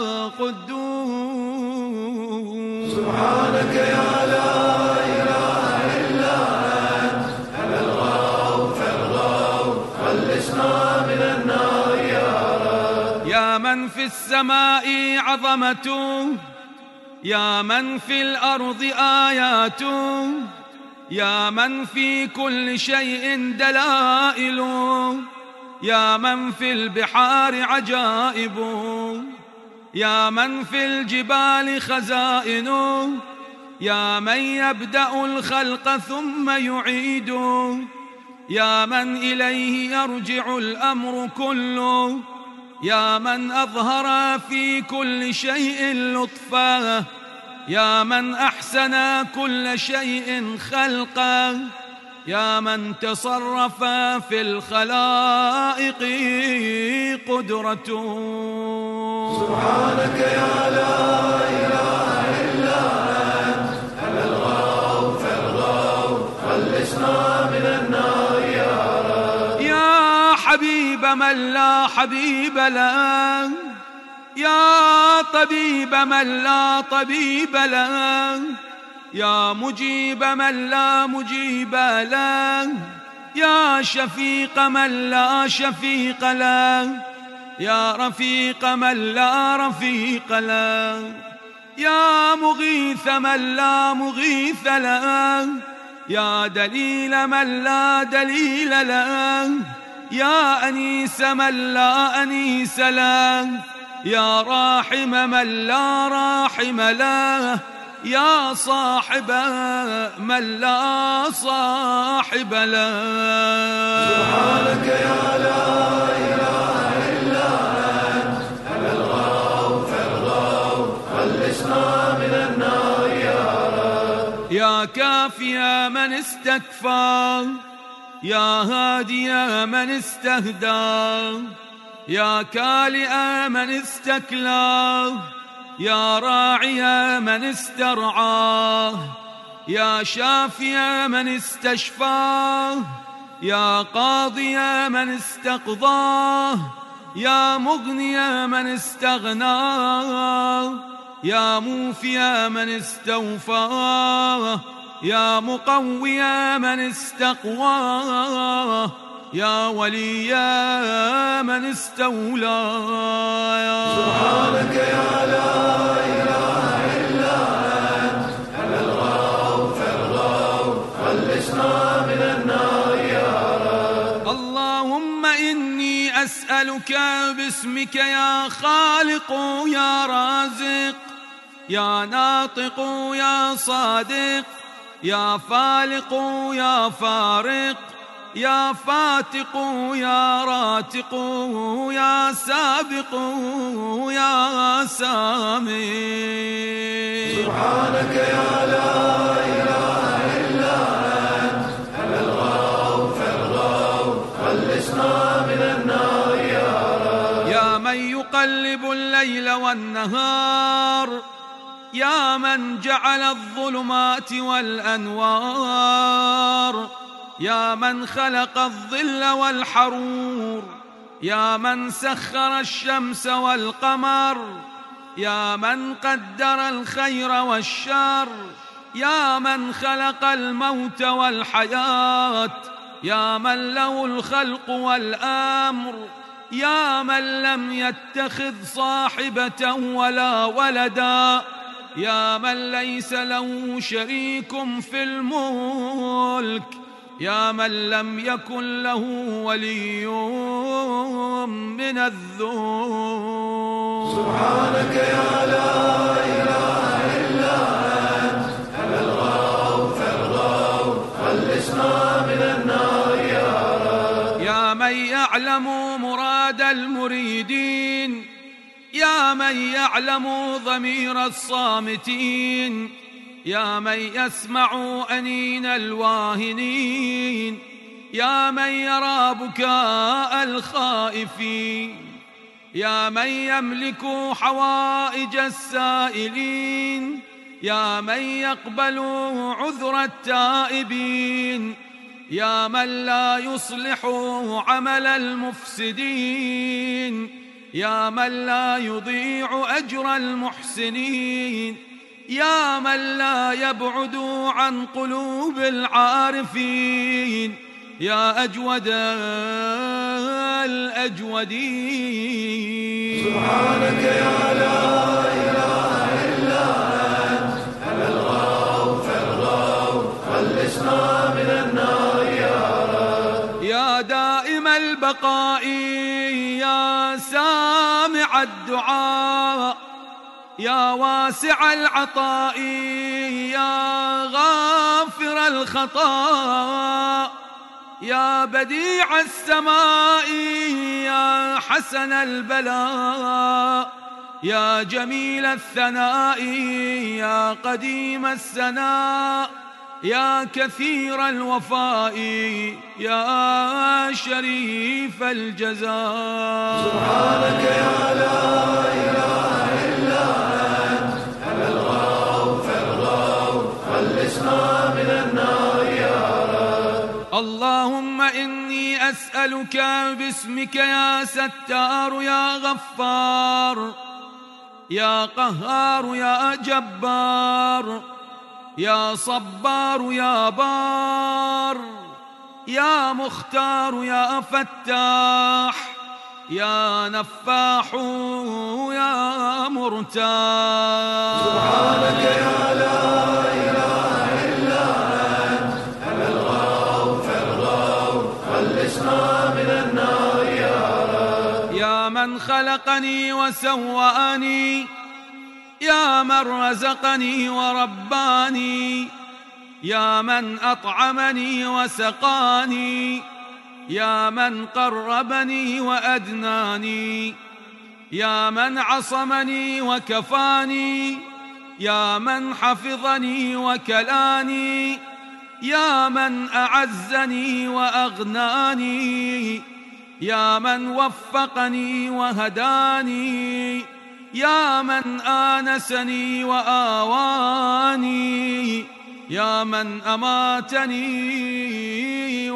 قدوس. سبحانك يا لا إله إلا أنت، أنا الغوث الغوث خلصنا من النار يا رب. يا من في السماء عظمته، يا من في الأرض آياته، يا من في كل شيء دلائله، يا من في البحار عجائبه، يا من في الجبال خزائنه، يا من يبدأ الخلق ثم يعيد، يا من إليه يرجع الأمر كله، يا من أظهر في كل شيء لطفا، يا من أحسن كل شيء خلقا، يا من تصرف في الخلائق قدرته. سبحانك يا لا إله إلا أنت، على الغوث الغوث خلصنا من النار يا رب. يا حبيب من لا حبيب له، يا طبيب من لا طبيب له، يا مجيب من لا مجيب له، يا شفيق من لا شفيق له، يا رفيق من لا رفيق له، يا مغيث من لا مغيث له، يا دليل من لا دليل له، يا أنيس من لا أنيس له، يا راحم من لا راحم له، يا صاحب من لا صاحب له. سبحانك يا لا إله إلا أنت، على الغوث الغوث خلصنا من النار يا رب. يا كافي من استكفى، يا هادي من استهدى، يا كالئ من استكلى، يا راعي من استرعاه، يا شافي من استشفاه، يا قاضي من استقضاه، يا مغني من استغناه، يا موفي من استوفاه، يا مقوي من استقواه، يا ولي من استولى. سبحانك يا لا إله إلا أنت، على الغوث الغوث خلصنا من النار يا رب. اللهم إني أسألك باسمك يا خالق يا رازق، يا ناطق يا صادق، يا فالق يا فارق، يا فاتق يا راتق، يا سابق يا سامي. سبحانك يا لا إله إلا أنت، على الغوث الغوث خلصنا من النار يا رب. يا من يقلب الليل والنهار، يا من جعل الظلمات والأنوار، يا من خلق الظل والحرور، يا من سخر الشمس والقمر، يا من قدر الخير والشر، يا من خلق الموت والحياة، يا من له الخلق والأمر، يا من لم يتخذ صاحبة ولا ولدا، يا من ليس له شريك في الملك، يا من لم يكن له ولي من الذل. سبحانك يا لا إله إلا أنت، على الغوث الغوث خلصنا من النار يا رب. يا من يعلم مراد المريدين، يا من يعلم ضمير الصامتين، يا من يسمع أنين الواهنين، يا من يرى بكاء الخائفين، يا من يملك حوائج السائلين، يا من يقبل عذر التائبين، يا من لا يصلح عمل المفسدين، يا من لا يضيع أجر المحسنين، يا من لا يبعد عن قلوب العارفين، يا أجود الأجودين. سبحانك يا لا إله إلا أنت، على الغوث الغوث خلصنا من النار يا رب. يا دائم البقاء، يا سامع سامع الدعاء يا واسع العطاء يا غافر الخطاء يا بديع السماء يا حسن البلاء يا جميل الثناء يا قديم السناء يا كثير الوفاء يا شريف الجزاء. سبحانك يا لا إله إلا أنت على الغوث الغوث خلصنا من النار يا رب. اللهم إني أسألك باسمك يا ستار يا غفار يا قهار يا جبار يا صبار يا بار يا مختار يا فتاح يا نفاح يا مرتاح. سبحانك يا لا إله إلا أنت على الغوث الغوث خلصنا من النار يا رب. يا من خلقني وسواني يا من رزقني ورباني يا من أطعمني وسقاني يا من قربني وأدناني يا من عصمني وكفاني يا من حفظني وكلاني يا من أعزني وأغناني يا من وفقني وهداني يا من آنسني وآواني يا من أماتني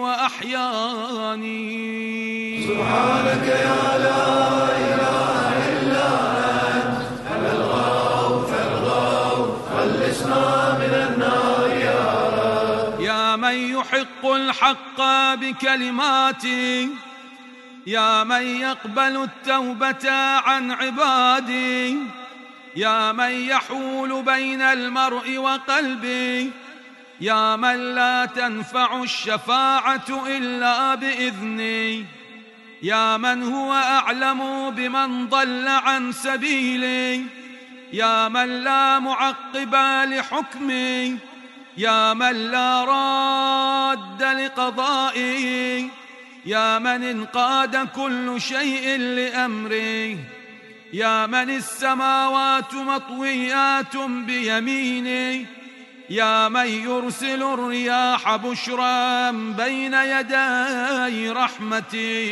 وأحياني. سبحانك يا لا إله إلا أنت على الغوث الغوث خلصنا من النار يا رب. يا من يحق الحق بكلماته يا من يقبل التوبة عن عباده يا من يحول بين المرء وقلبه يا من لا تنفع الشفاعة إلا بإذنه يا من هو أعلم بمن ضل عن سبيله يا من لا معقب لحكمه يا من لا راد لقضائه يا من انقاد كل شيء لأمره يا من السماوات مطويات بيمينه يا من يرسل الرياح بشرا بين يدي رحمته.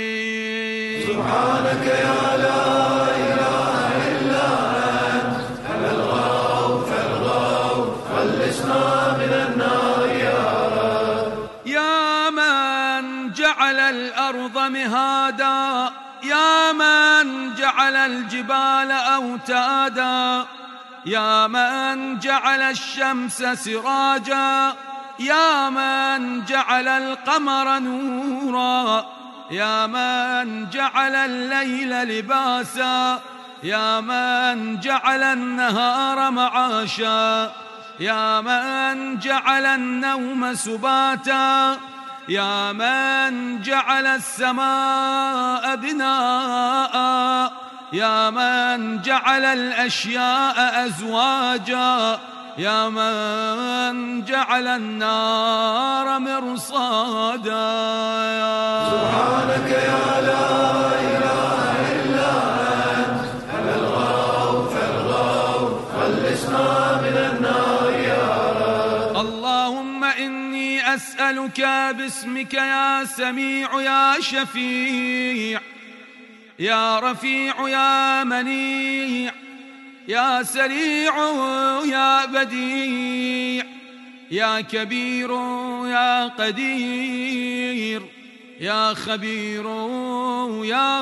سبحانك يا لا إله إلا أنت على الغوث الغوث خلصنا من النار يا رب. يا من جعل الأرض مهادا يا من جعل الجبال أوتادا يا من جعل الشمس سراجا يا من جعل القمر نورا يا من جعل الليل لباسا يا من جعل النهار معاشا يا من جعل النوم سباتا يا من جعل السماء بناء يا من جعل الأشياء أزواجا يا من جعل النار مرصادا. سبحانك يا لا إله إلا أنت على الغوث الغوث خلصنا من النار يا رب. اللهم إني أسألك باسمك يا سميع يا شفيع يا رفيع يا منيع يا سريع يا بديع يا كبير يا قدير يا خبير يا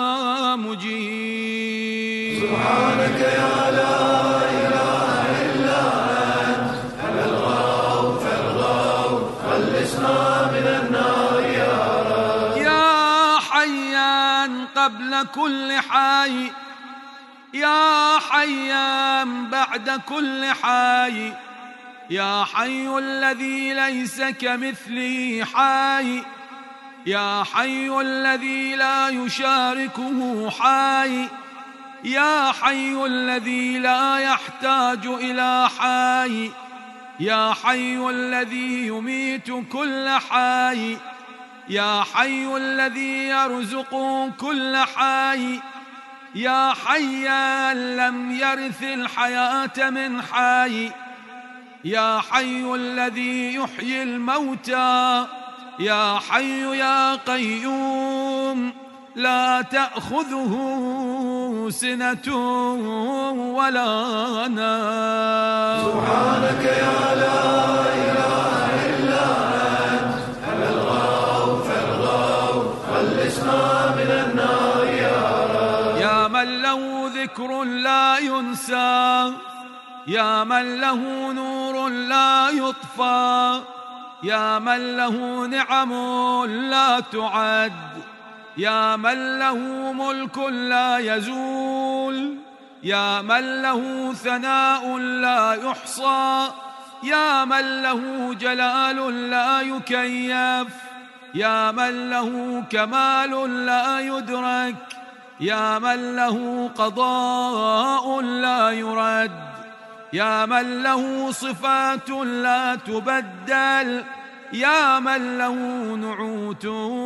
مجيب. سبحانك يا لا إله إلا أنت على الغوث الغوث خلصنا من النار يا رب. يا حيان قبل كل حي يا حيان بعد كل حي يا حي الذي ليس كمثله حي يا حي الذي لا يشاركه حي يا حي الذي لا يحتاج إلى حي، يا حي الذي يميت كل حي، يا حي الذي يرزق كل حي، يا حيا لم يرث الحياة من حي، يا حي الذي يحيي الموتى، يا حي يا قيوم لا تأخذه سنة ولا نوم. سبحانك يا لا إله إلا أنت، على الغوث الغوث خلصنا من النار يا رب. يا من له ذكر لا ينسى، يا من له نور لا يطفى، يا من له نعم لا تعد، يا من له ملك لا يزول، يا من له ثناء لا يحصى، يا من له جلال لا يكيف، يا من له كمال لا يدرك، يا من له قضاء لا يرد، يا من له صفات لا تبدل، يا من له نعوت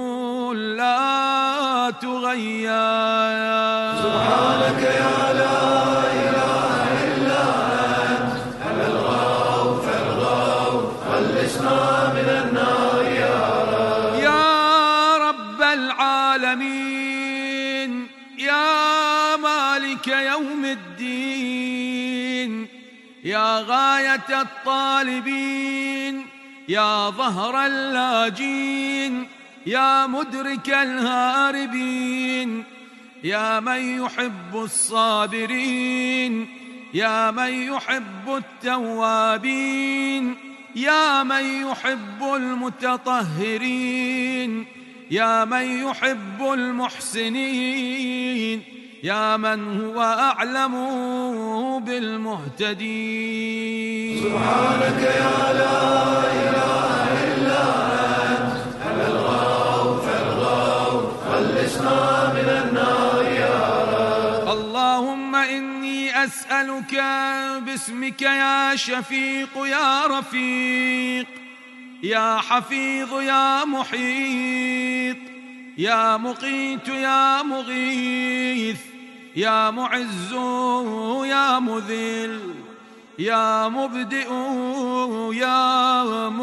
لا تغير. سبحانك يا لا إله إلا أنت، على الغوث الغوث خلصنا من النار يا رب. يا رب العالمين، يا مالك يوم الدين، يا غاية الطالبين، يا ظهر اللاجين، يا مدرك الهاربين، يا من يحب الصابرين، يا من يحب التوابين، يا من يحب المتطهرين، يا من يحب المحسنين، يا من هو أعلم بالمهتدين. سبحانك يا لا إله إلا أنت، على الغوث الغوث خلصنا من النار يا رب. اللهم إني أسألك باسمك يا شفيق يا رفيق، يا حفيظ يا محيط، يا مقيت يا مغيث، يا معز يا مذل، يا مبدئ يا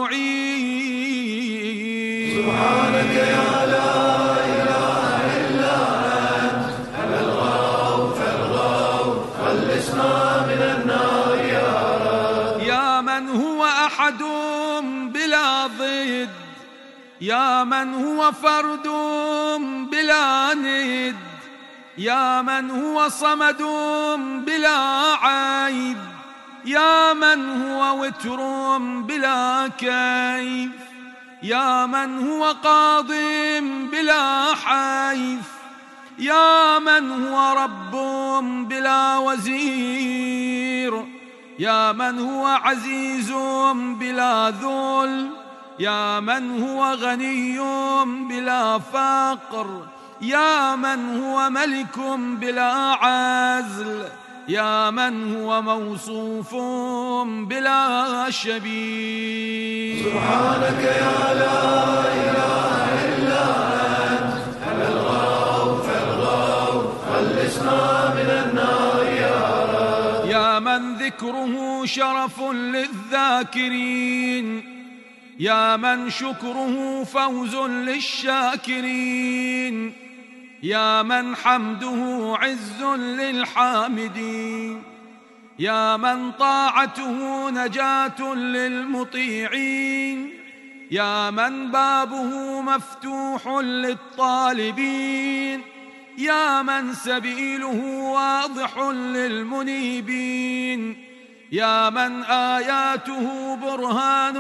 معيد. سبحانك يا لا إله إلا أنت، على الغوث الغوث خلصنا من النار يا رب. يا من هو أحد بلا ضد، يا من هو فرد بلا ند، يا من هو صمد بلا عيب، يا من هو وتر بلا كيف، يا من هو قاض بلا حيف، يا من هو رب بلا وزير، يا من هو عزيز بلا ذل، يا من هو غني بلا فقر، يا من هو ملك بلا عزل، يا من هو موصوف بلا شبيه. سبحانك يا لا إله إلا أنت، على الغوث الغوث خلصنا من النار يا رب. يا من ذكره شرف للذاكرين، يا من شكره فوز للشاكرين، يا من حمده عز للحامدين، يا من طاعته نجاة للمطيعين، يا من بابه مفتوح للطالبين، يا من سبيله واضح للمنيبين، يا من آياته برهان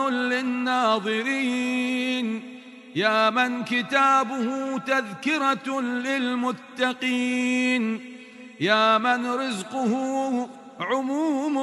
للناظرين، يا من كتابه تذكرة للمتقين، يا من رزقه عموم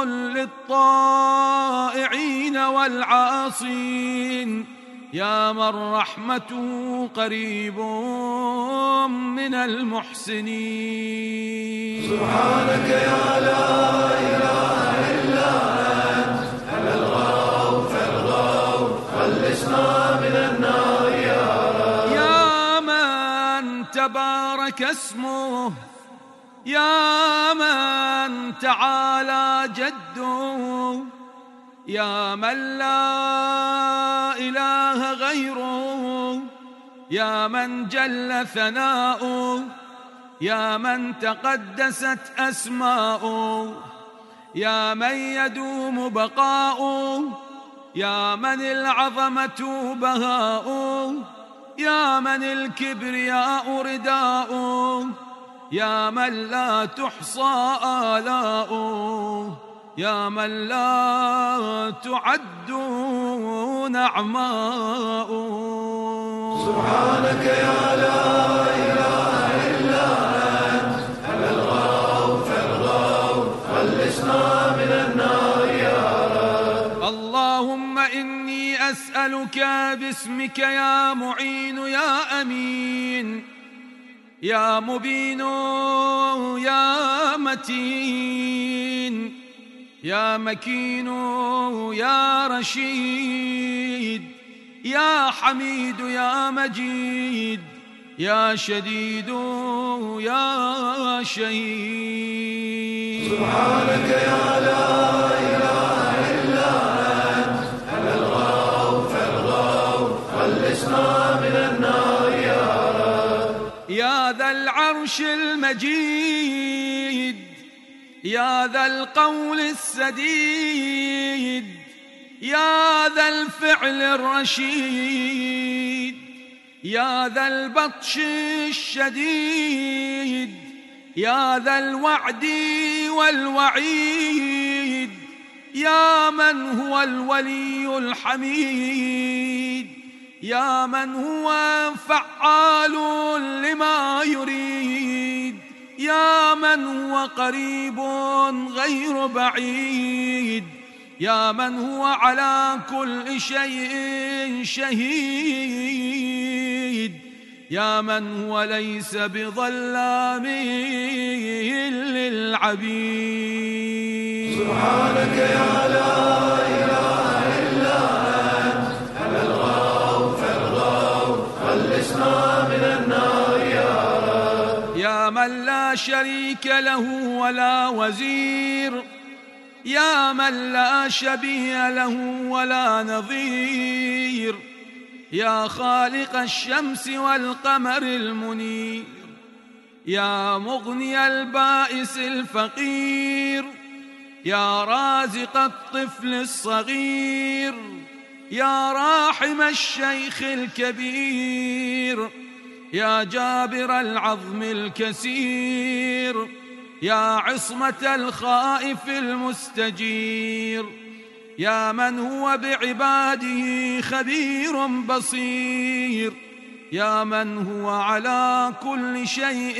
للطائعين والعاصين، يا من رحمته قريب من المحسنين. سبحانك يا لا إله إلا أنت على الغوث الغوث خلصنا من النار يا رب. يا من تبارك اسمه، يا من تعالى جده، يا من لا إله غيره، يا من جل ثناؤه، يا من تقدست أسماؤه، يا من يدوم بقاؤه، يا من العظمة بهاؤه، يا من الكبرياء رداؤه، يا من لا تحصى آلاؤه، يا من لا تعد نعماؤه. سبحانك يا لا إله إلا أنت على الغوث الغوث خلصنا من النار يا رب. اللهم إني أسألك باسمك يا معين يا أمين يا مبين يا متين يا مكين يا رشيد يا حميد يا مجيد يا شديد يا شهيد. سبحانك يا لا إله إلا أنت على الغوث الغوث خلصنا من النار يا رب. يا ذا العرش المجيد، يا ذا القول السديد، يا ذا الفعل الرشيد، يا ذا البطش الشديد، يا ذا الوعد والوعيد، يا من هو الولي الحميد، يا من هو فعال لما يريد، يا من هو قريب غير بعيد، يا من هو على كل شيء شهيد، يا من هو ليس بظلام للعبيد. سبحانك يا لا إله إلا أنت على الغوث الغوث خلصنا من النار يا رب. يا من لا شريك له ولا وزير، يا من لا شبيه له ولا نظير، يا خالق الشمس والقمر المنير، يا مغني البائس الفقير، يا رازق الطفل الصغير، يا راحم الشيخ الكبير، يا جابر العظم الكسير، يا عصمة الخائف المستجير، يا من هو بعباده خبير بصير، يا من هو على كل شيء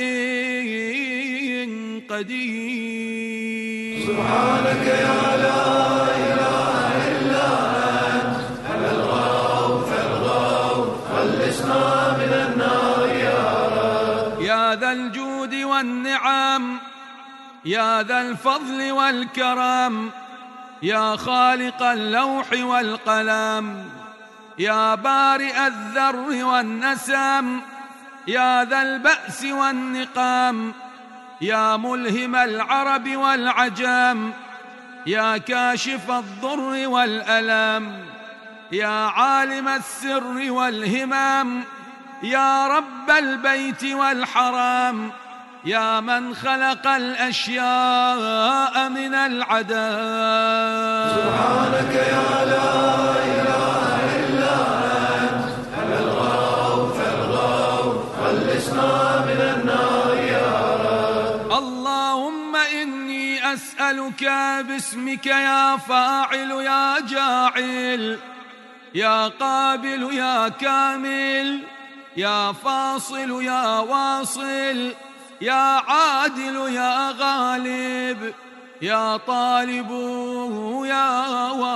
قدير. سبحانك يا لا إله إلا أنت على الغوث الغوث خلصنا من النار يا رب. يا ذا الجود والنعم، يا ذا الفضل والكرم، يا خالق اللوح والقلم، يا بارئ الذر والنسم، يا ذا البأس والنقام، يا ملهم العرب والعجم، يا كاشف الضر والألم، يا عالم السر والهمم، يا رب البيت والحرم، يا من خلق الأشياء من العدم. سبحانك يا لا إله إلا أنت على الغوث الغوث خلصنا من النار يا رب. اللهم إني أسألك باسمك يا فاعل يا جاعل، يا قابل يا كامل، يا فاصل يا واصل، يا عادل يا غالب، يا طالب يا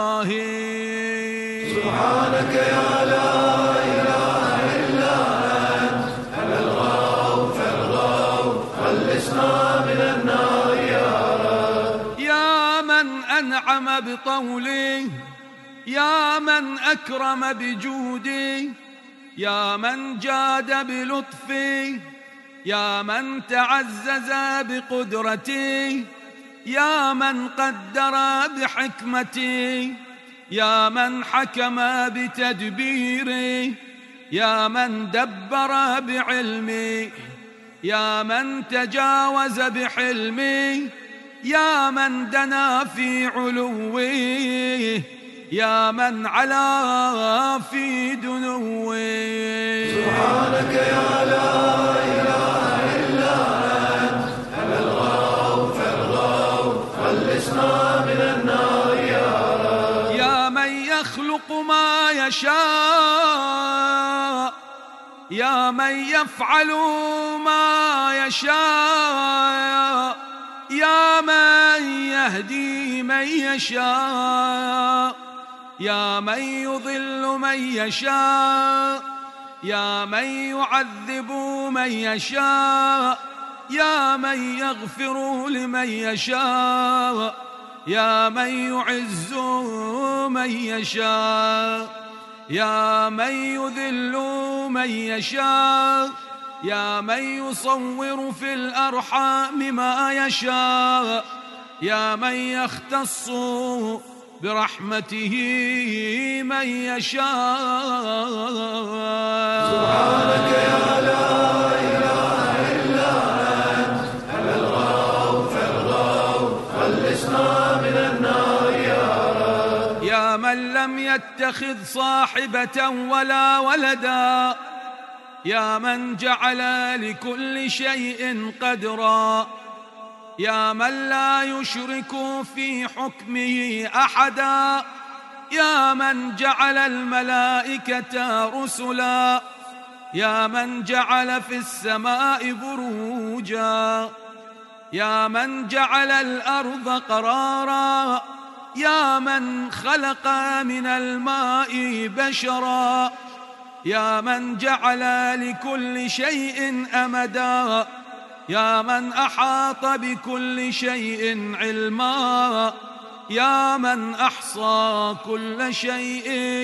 واهب. سبحانك يا لا إله إلا أنت على الغوث الغوث خلصنا خلصنا من النار يا رب. يا من أنعم بطوله، يا من أكرم بجودي، يا من جاد بلطفي، يا من تعزز بقدرتي، يا من قدر بحكمتي، يا من حكم بتدبيري، يا من دبر بعلمي، يا من تجاوز بحلمي، يا من دنا في علوي، يا من علا في دنوي. سبحانك يا لا إله إلا أنت، على الغوث الغوث خلصنا من النار يا رب. يا من يخلق ما يشاء، يا من يفعل ما يشاء، يا من يهدي من يشاء، يا من يضل من يشاء، يا من يعذب من يشاء، يا من يغفر لمن يشاء، يا من يعز من يشاء، يا من يذل من يشاء، يا من يصور في الأرحام ما يشاء، يا من يختص برحمته من يشاء. سبحانك يا لا إله إلا أنت، على الغوث الغوث خلصنا من النار يا رب. يا من لم يتخذ صاحبة ولا ولدا، يا من جعل لكل شيء قدرا، يا من لا يشرك في حكمه أحدا، يا من جعل الملائكة رسلا، يا من جعل في السماء بروجا، يا من جعل الأرض قرارا، يا من خلق من الماء بشرا، يا من جعل لكل شيء أمدا، يا من أحاط بكل شيء علما، يا من أحصى كل شيء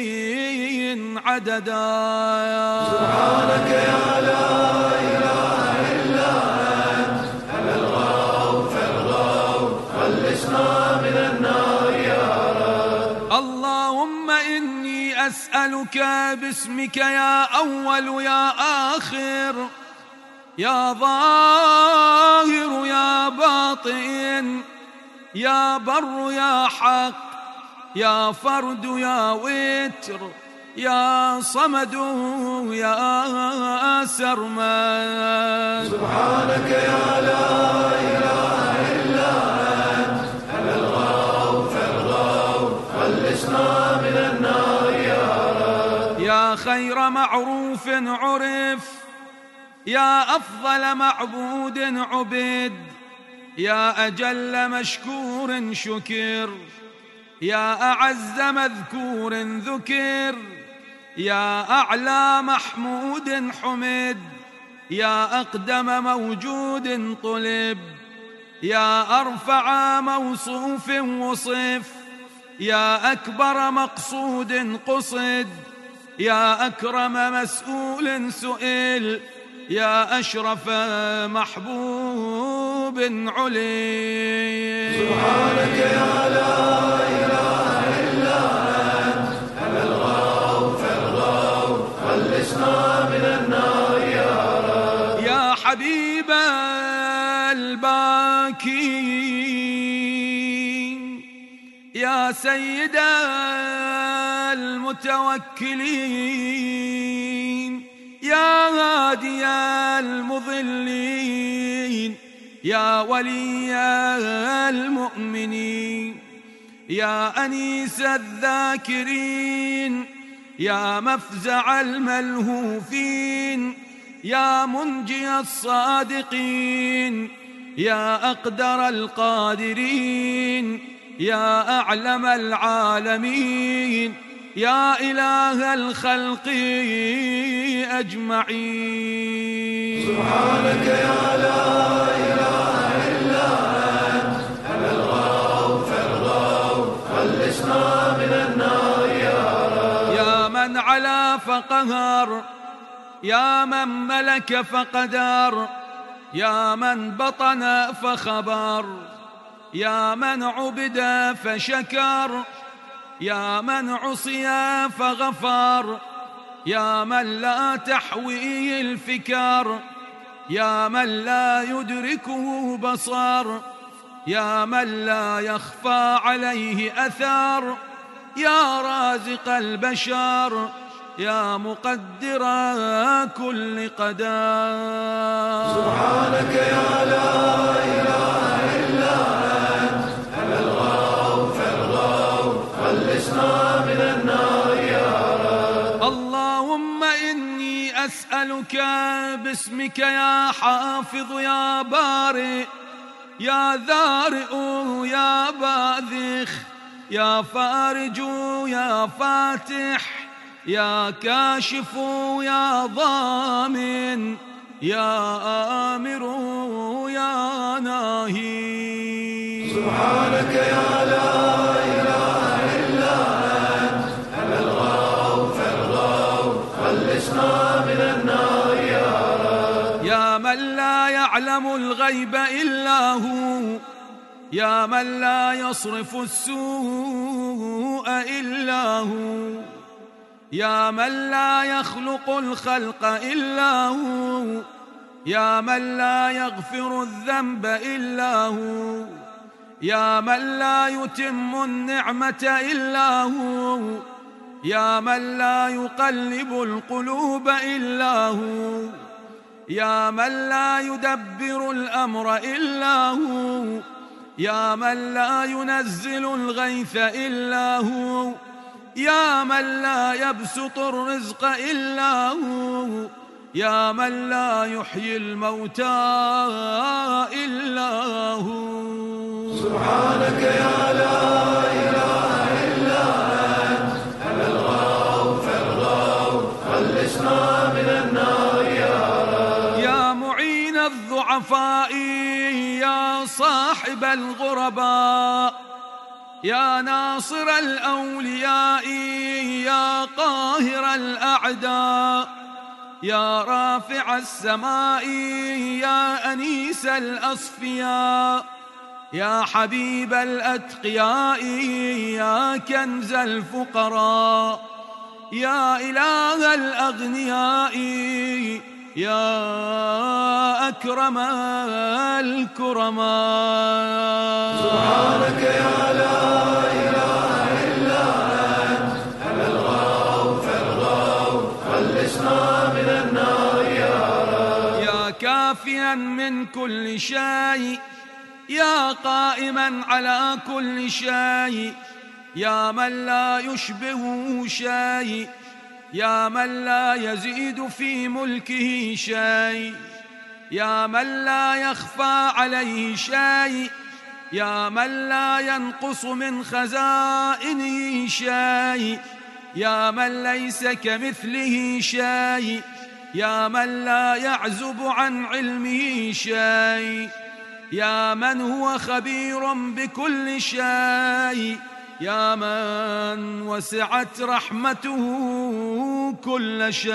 عددا. سبحانك يا لا إله إلا أنت، على الغوث الغوث خلصنا من النار يا رب. اللهم إني أسألك باسمك يا أول يا آخر، يا ظاهر يا باطن، يا بر يا حق، يا فرد يا وتر، يا صمد يا سرمد. سبحانك يا لا إله إلا أنت، على الغوث الغوث خلصنا من النار يا رب. يا خير معروف عرف، يا أفضل معبود عبد، يا أجل مشكور شكر، يا أعز مذكور ذكر، يا أعلى محمود حمد، يا أقدم موجود طلب، يا أرفع موصوف وصف، يا أكبر مقصود قصد، يا أكرم مسؤول سئل، يا أشرف محبوب علي. سبحانك يا لا إله إلا أنت، على الغوث الغوث خلصنا من النار يا رب. يا حبيب الباكين، يا سيد المتوكلين، يا هادي المضلين، يا ولي المؤمنين، يا أنيس الذاكرين، يا مفزع الملهوفين، يا منجي الصادقين، يا أقدر القادرين، يا أعلم العالمين، يا إله الخلق أجمعين. سبحانك يا لا إله فقهر، يا من ملك فقدر، يا من بطن فخبر، يا من عبد فشكر، يا من عصي فغفر، يا من لا تحويه الفكر، يا من لا يدركه بصر، يا من لا يخفى عليه أثر، يا رازق البشر، يا مقدر كل قدر. سبحانك يا لا إله إلا أنت، أنا الغوث الغوث، خلصنا من النار يا رب. اللهم إني أسألك باسمك يا حافظ يا بارئ، يا ذارئ يا باذخ، يا فارج يا فاتح، يا كاشف يا ضامن، يا آمر يا ناهي. سبحانك يا لا إله إلا أنت، أنا الغوث الغوث، خلصنا من النار يا رب. يا من لا يعلم الغيب إلا هو، يا من لا يصرف السوء إلا هو، يا من لا يخلق الخلق إلا هو، يا من لا يغفر الذنب إلا هو، يا من لا يتم النعمة إلا هو، يا من لا يقلب القلوب إلا هو، يا من لا يدبر الأمر إلا هو، يا من لا ينزل الغيث إلا هو، يا من لا يبسط الرزق إلا هو، يا من لا يحيي الموتى إلا هو. سبحانك يا لا إله إلا أنت، أنا الغوث الغوث، خلصنا من النار يا رب. يا معين الضعفاء، يا صاحب الغرباء، يا ناصر الأولياء، يا قاهر الأعداء، يا رافع السماء، يا أنيس الأصفياء، يا حبيب الأتقياء، يا كنز الفقراء، يا إله الأغنياء، يا أكرم الكرماء. سبحانك يا لا إله إلا أنت، أنا الغوث الغوث، خلصنا من النار يا رب. يا كافيا من كل شيء، يا قائما على كل شيء، يا من لا يشبهه شيء، يا من لا يزيد في ملكه شيء، يا من لا يخفى عليه شيء، يا من لا ينقص من خزائنه شيء، يا من ليس كمثله شيء، يا من لا يعزب عن علمه شيء، يا من هو خبير بكل شيء، يا من وسعت رحمته كل شيء.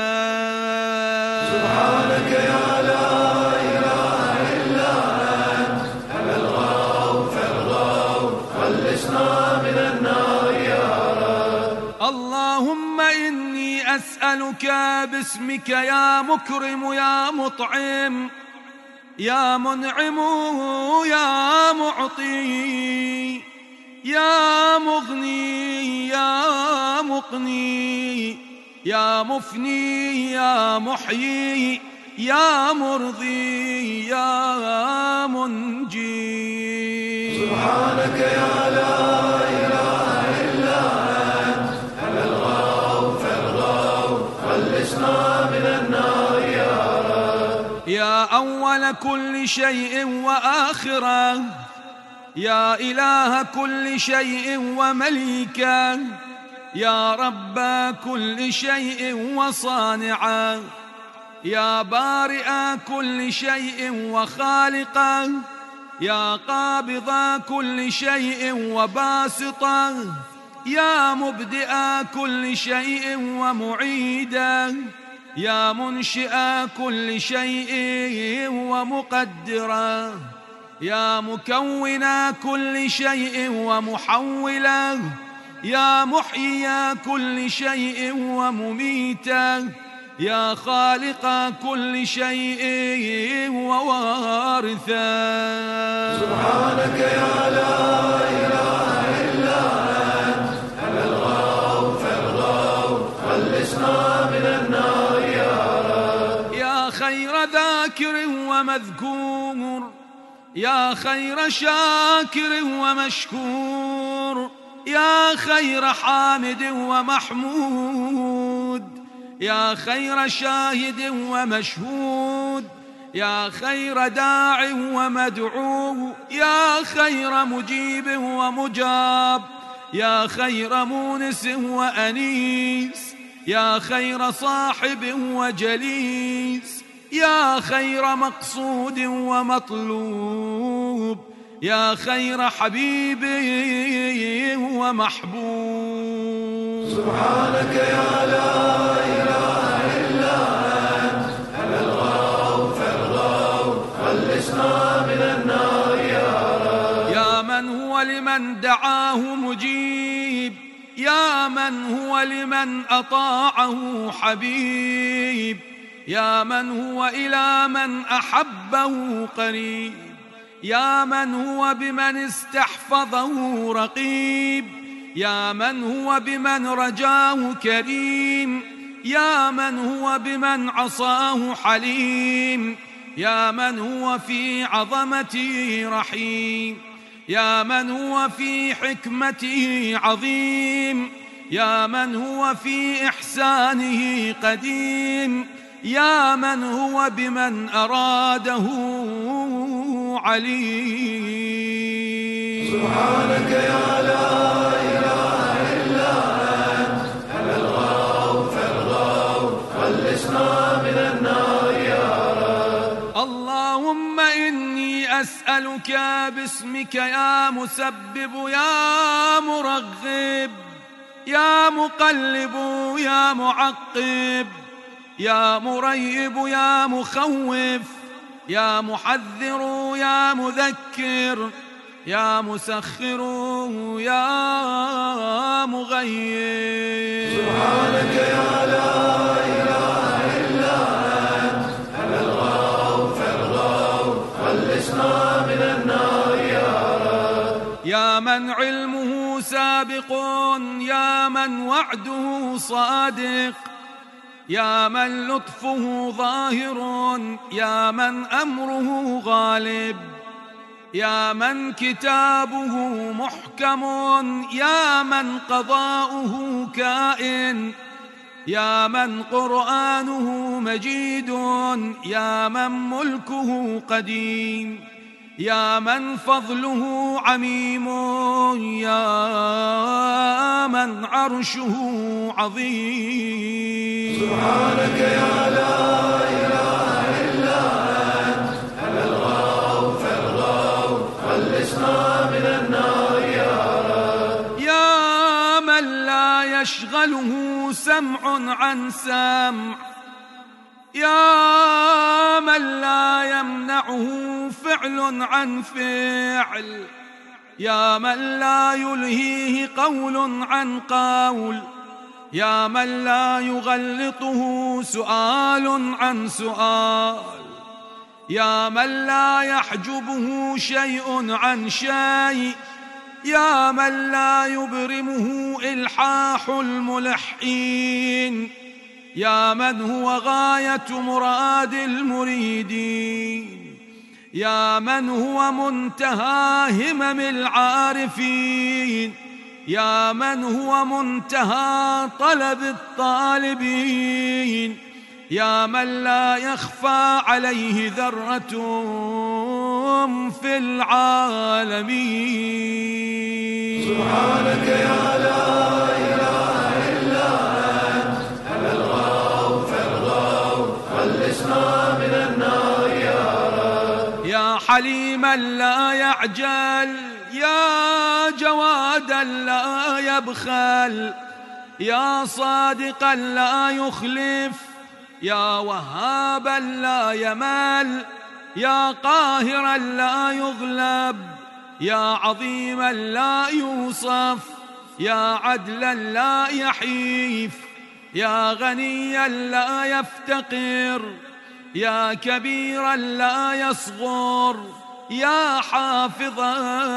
سبحانك يا لا إله إلا أنت، أنا الغوث الغوث، خلصنا من النار يا رب. اللهم إني أسألك باسمك يا مكرم يا مطعم، يا منعم يا معطي، يا مغني يا مقني، يا مفني يا محيي، يا مرضي يا منجي. سبحانك يا لا إله إلا أنت، أنا الغوث الغوث، خلصنا من النار يا رب. يا أول كل شيء وآخره، يا إله كل شيء ومليكه، يا رب كل شيء وصانعه، يا بارئ كل شيء وخالقه، يا قابض كل شيء وباسطه، يا مبدئ كل شيء ومعيده، يا منشئ كل شيء ومقدره، يا مكون كل شيء ومحوله، يا محيي كل شيء ومميته، يا خالق كل شيء ووارثه. سبحانك يا لا إله إلا أنت، أنا الغوث الغوث خلصنا من النار يا رب. يا خير ذاكر ومذكور، يا خير شاكر ومشكور، يا خير حامد ومحمود، يا خير شاهد ومشهود، يا خير داع ومدعو، يا خير مجيب ومجاب، يا خير مونس وأنيس، يا خير صاحب وجليس، يا خير مقصود ومطلوب، يا خير حبيب ومحبوب. سبحانك يا لا إله إلا أنت، أنا الغوث الغوث خلصنا من النار يا رب. يا من هو لمن دعاه مجيب، يا من هو لمن أطاعه حبيب، يا من هو إلى من أحبه قريب، يا من هو بمن استحفظه رقيب، يا من هو بمن رجاه كريم، يا من هو بمن عصاه حليم، يا من هو في عظمته رحيم، يا من هو في حكمته عظيم، يا من هو في إحسانه قديم، يا من هو بمن أراده عليم. سبحانك يا لا إله إلا أنت، أنا الغوث الغوث خلصنا من النار يا رب. اللهم إني أسألك باسمك يا مسبب يا مرغب، يا مقلب يا معقب، يا مريب يا مخوف، يا محذر يا مذكر، يا مسخر يا مغير. سبحانك يا لا إله إلا أنت، أنا الغوث الغوث خلصنا من النار يا رب. يا من علمه سابق، يا من وعده صادق، يا من لطفه ظاهر، يا من أمره غالب، يا من كتابه محكم، يا من قضاؤه كائن، يا من قرآنه مجيد، يا من ملكه قديم، يا من فضله عميم، يا من عرشه عظيم. سبحانك يا لا إله إلا أنت، أنا الغوث الغوث خلصنا من النار يا رب. يا من لا يشغله سمع عن سمع، يا من لا يمنعه فعل عن فعل، يا من لا يلهيه قول عن قول، يا من لا يغلطه سؤال عن سؤال، يا من لا يحجبه شيء عن شيء، يا من لا يبرمه إلحاح الملحين، يا من هو غاية مراد المريدين، يا من هو منتهى همم العارفين، يا من هو منتهى طلب الطالبين، يا من لا يخفى عليه ذرة في العالمين. سبحانك يا لا إله إلا أنت، أنا الغوث الغوث خلصنا من النار يا رب. يا حليما لا يعجل، يا جوادا لا يبخل، يا صادقا لا يخلف، يا وهابا لا يمل، يا قاهرا لا يغلب، يا عظيما لا يوصف، يا عدلا لا يحيف، يا غنيا لا يفتقر، يا كبيرا لا يصغر، يا حافظا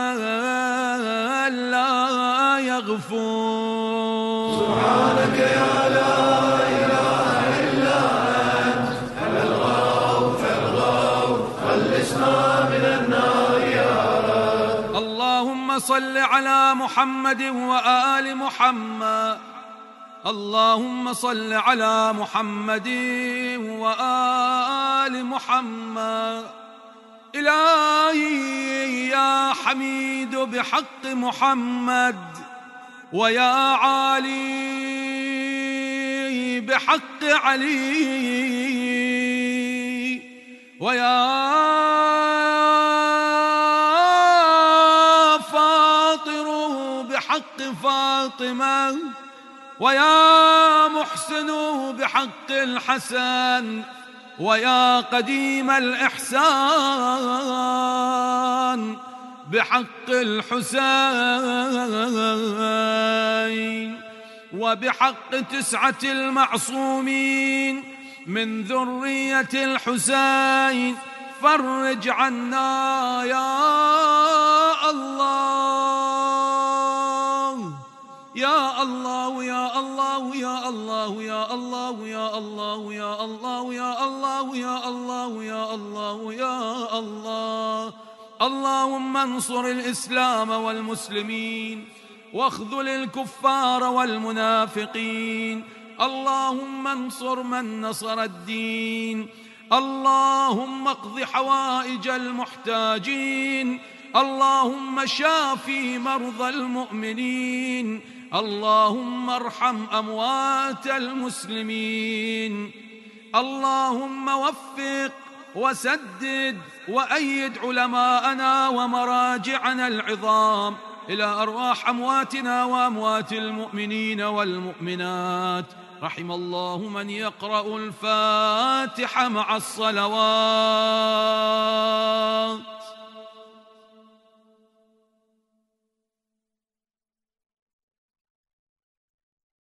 لا يغفور. سبحانك يا لا إله إلا أنت، على الغوث الغوث خلصنا من النار يا رب. اللهم صل على محمد وآل محمد، اللهم صل على محمد وآل محمد. إلهي يا حميد بحق محمد، ويا عالي بحق علي، ويا فاطر بحق فاطمة، ويا محسن بحق الحسن، ويا قديم الإحسان بحق الحسين، وبحق تسعة المعصومين من ذرية الحسين، فرج عنا يا الله يا الله يا الله يا الله يا الله يا الله يا الله يا الله يا الله يا الله يا الله. اللهم انصر الإسلام والمسلمين، واخذل الكفار والمنافقين. اللهم انصر من نصر الدين. اللهم اقض حوائج المحتاجين. اللهم شافي مرضى المؤمنين. اللهم ارحم أموات المسلمين. اللهم وفق وسدد وأيد علماءنا ومراجعنا العظام إلى أرواح أمواتنا وأموات المؤمنين والمؤمنات. رحم الله من يقرأ الفاتحة مع الصلوات.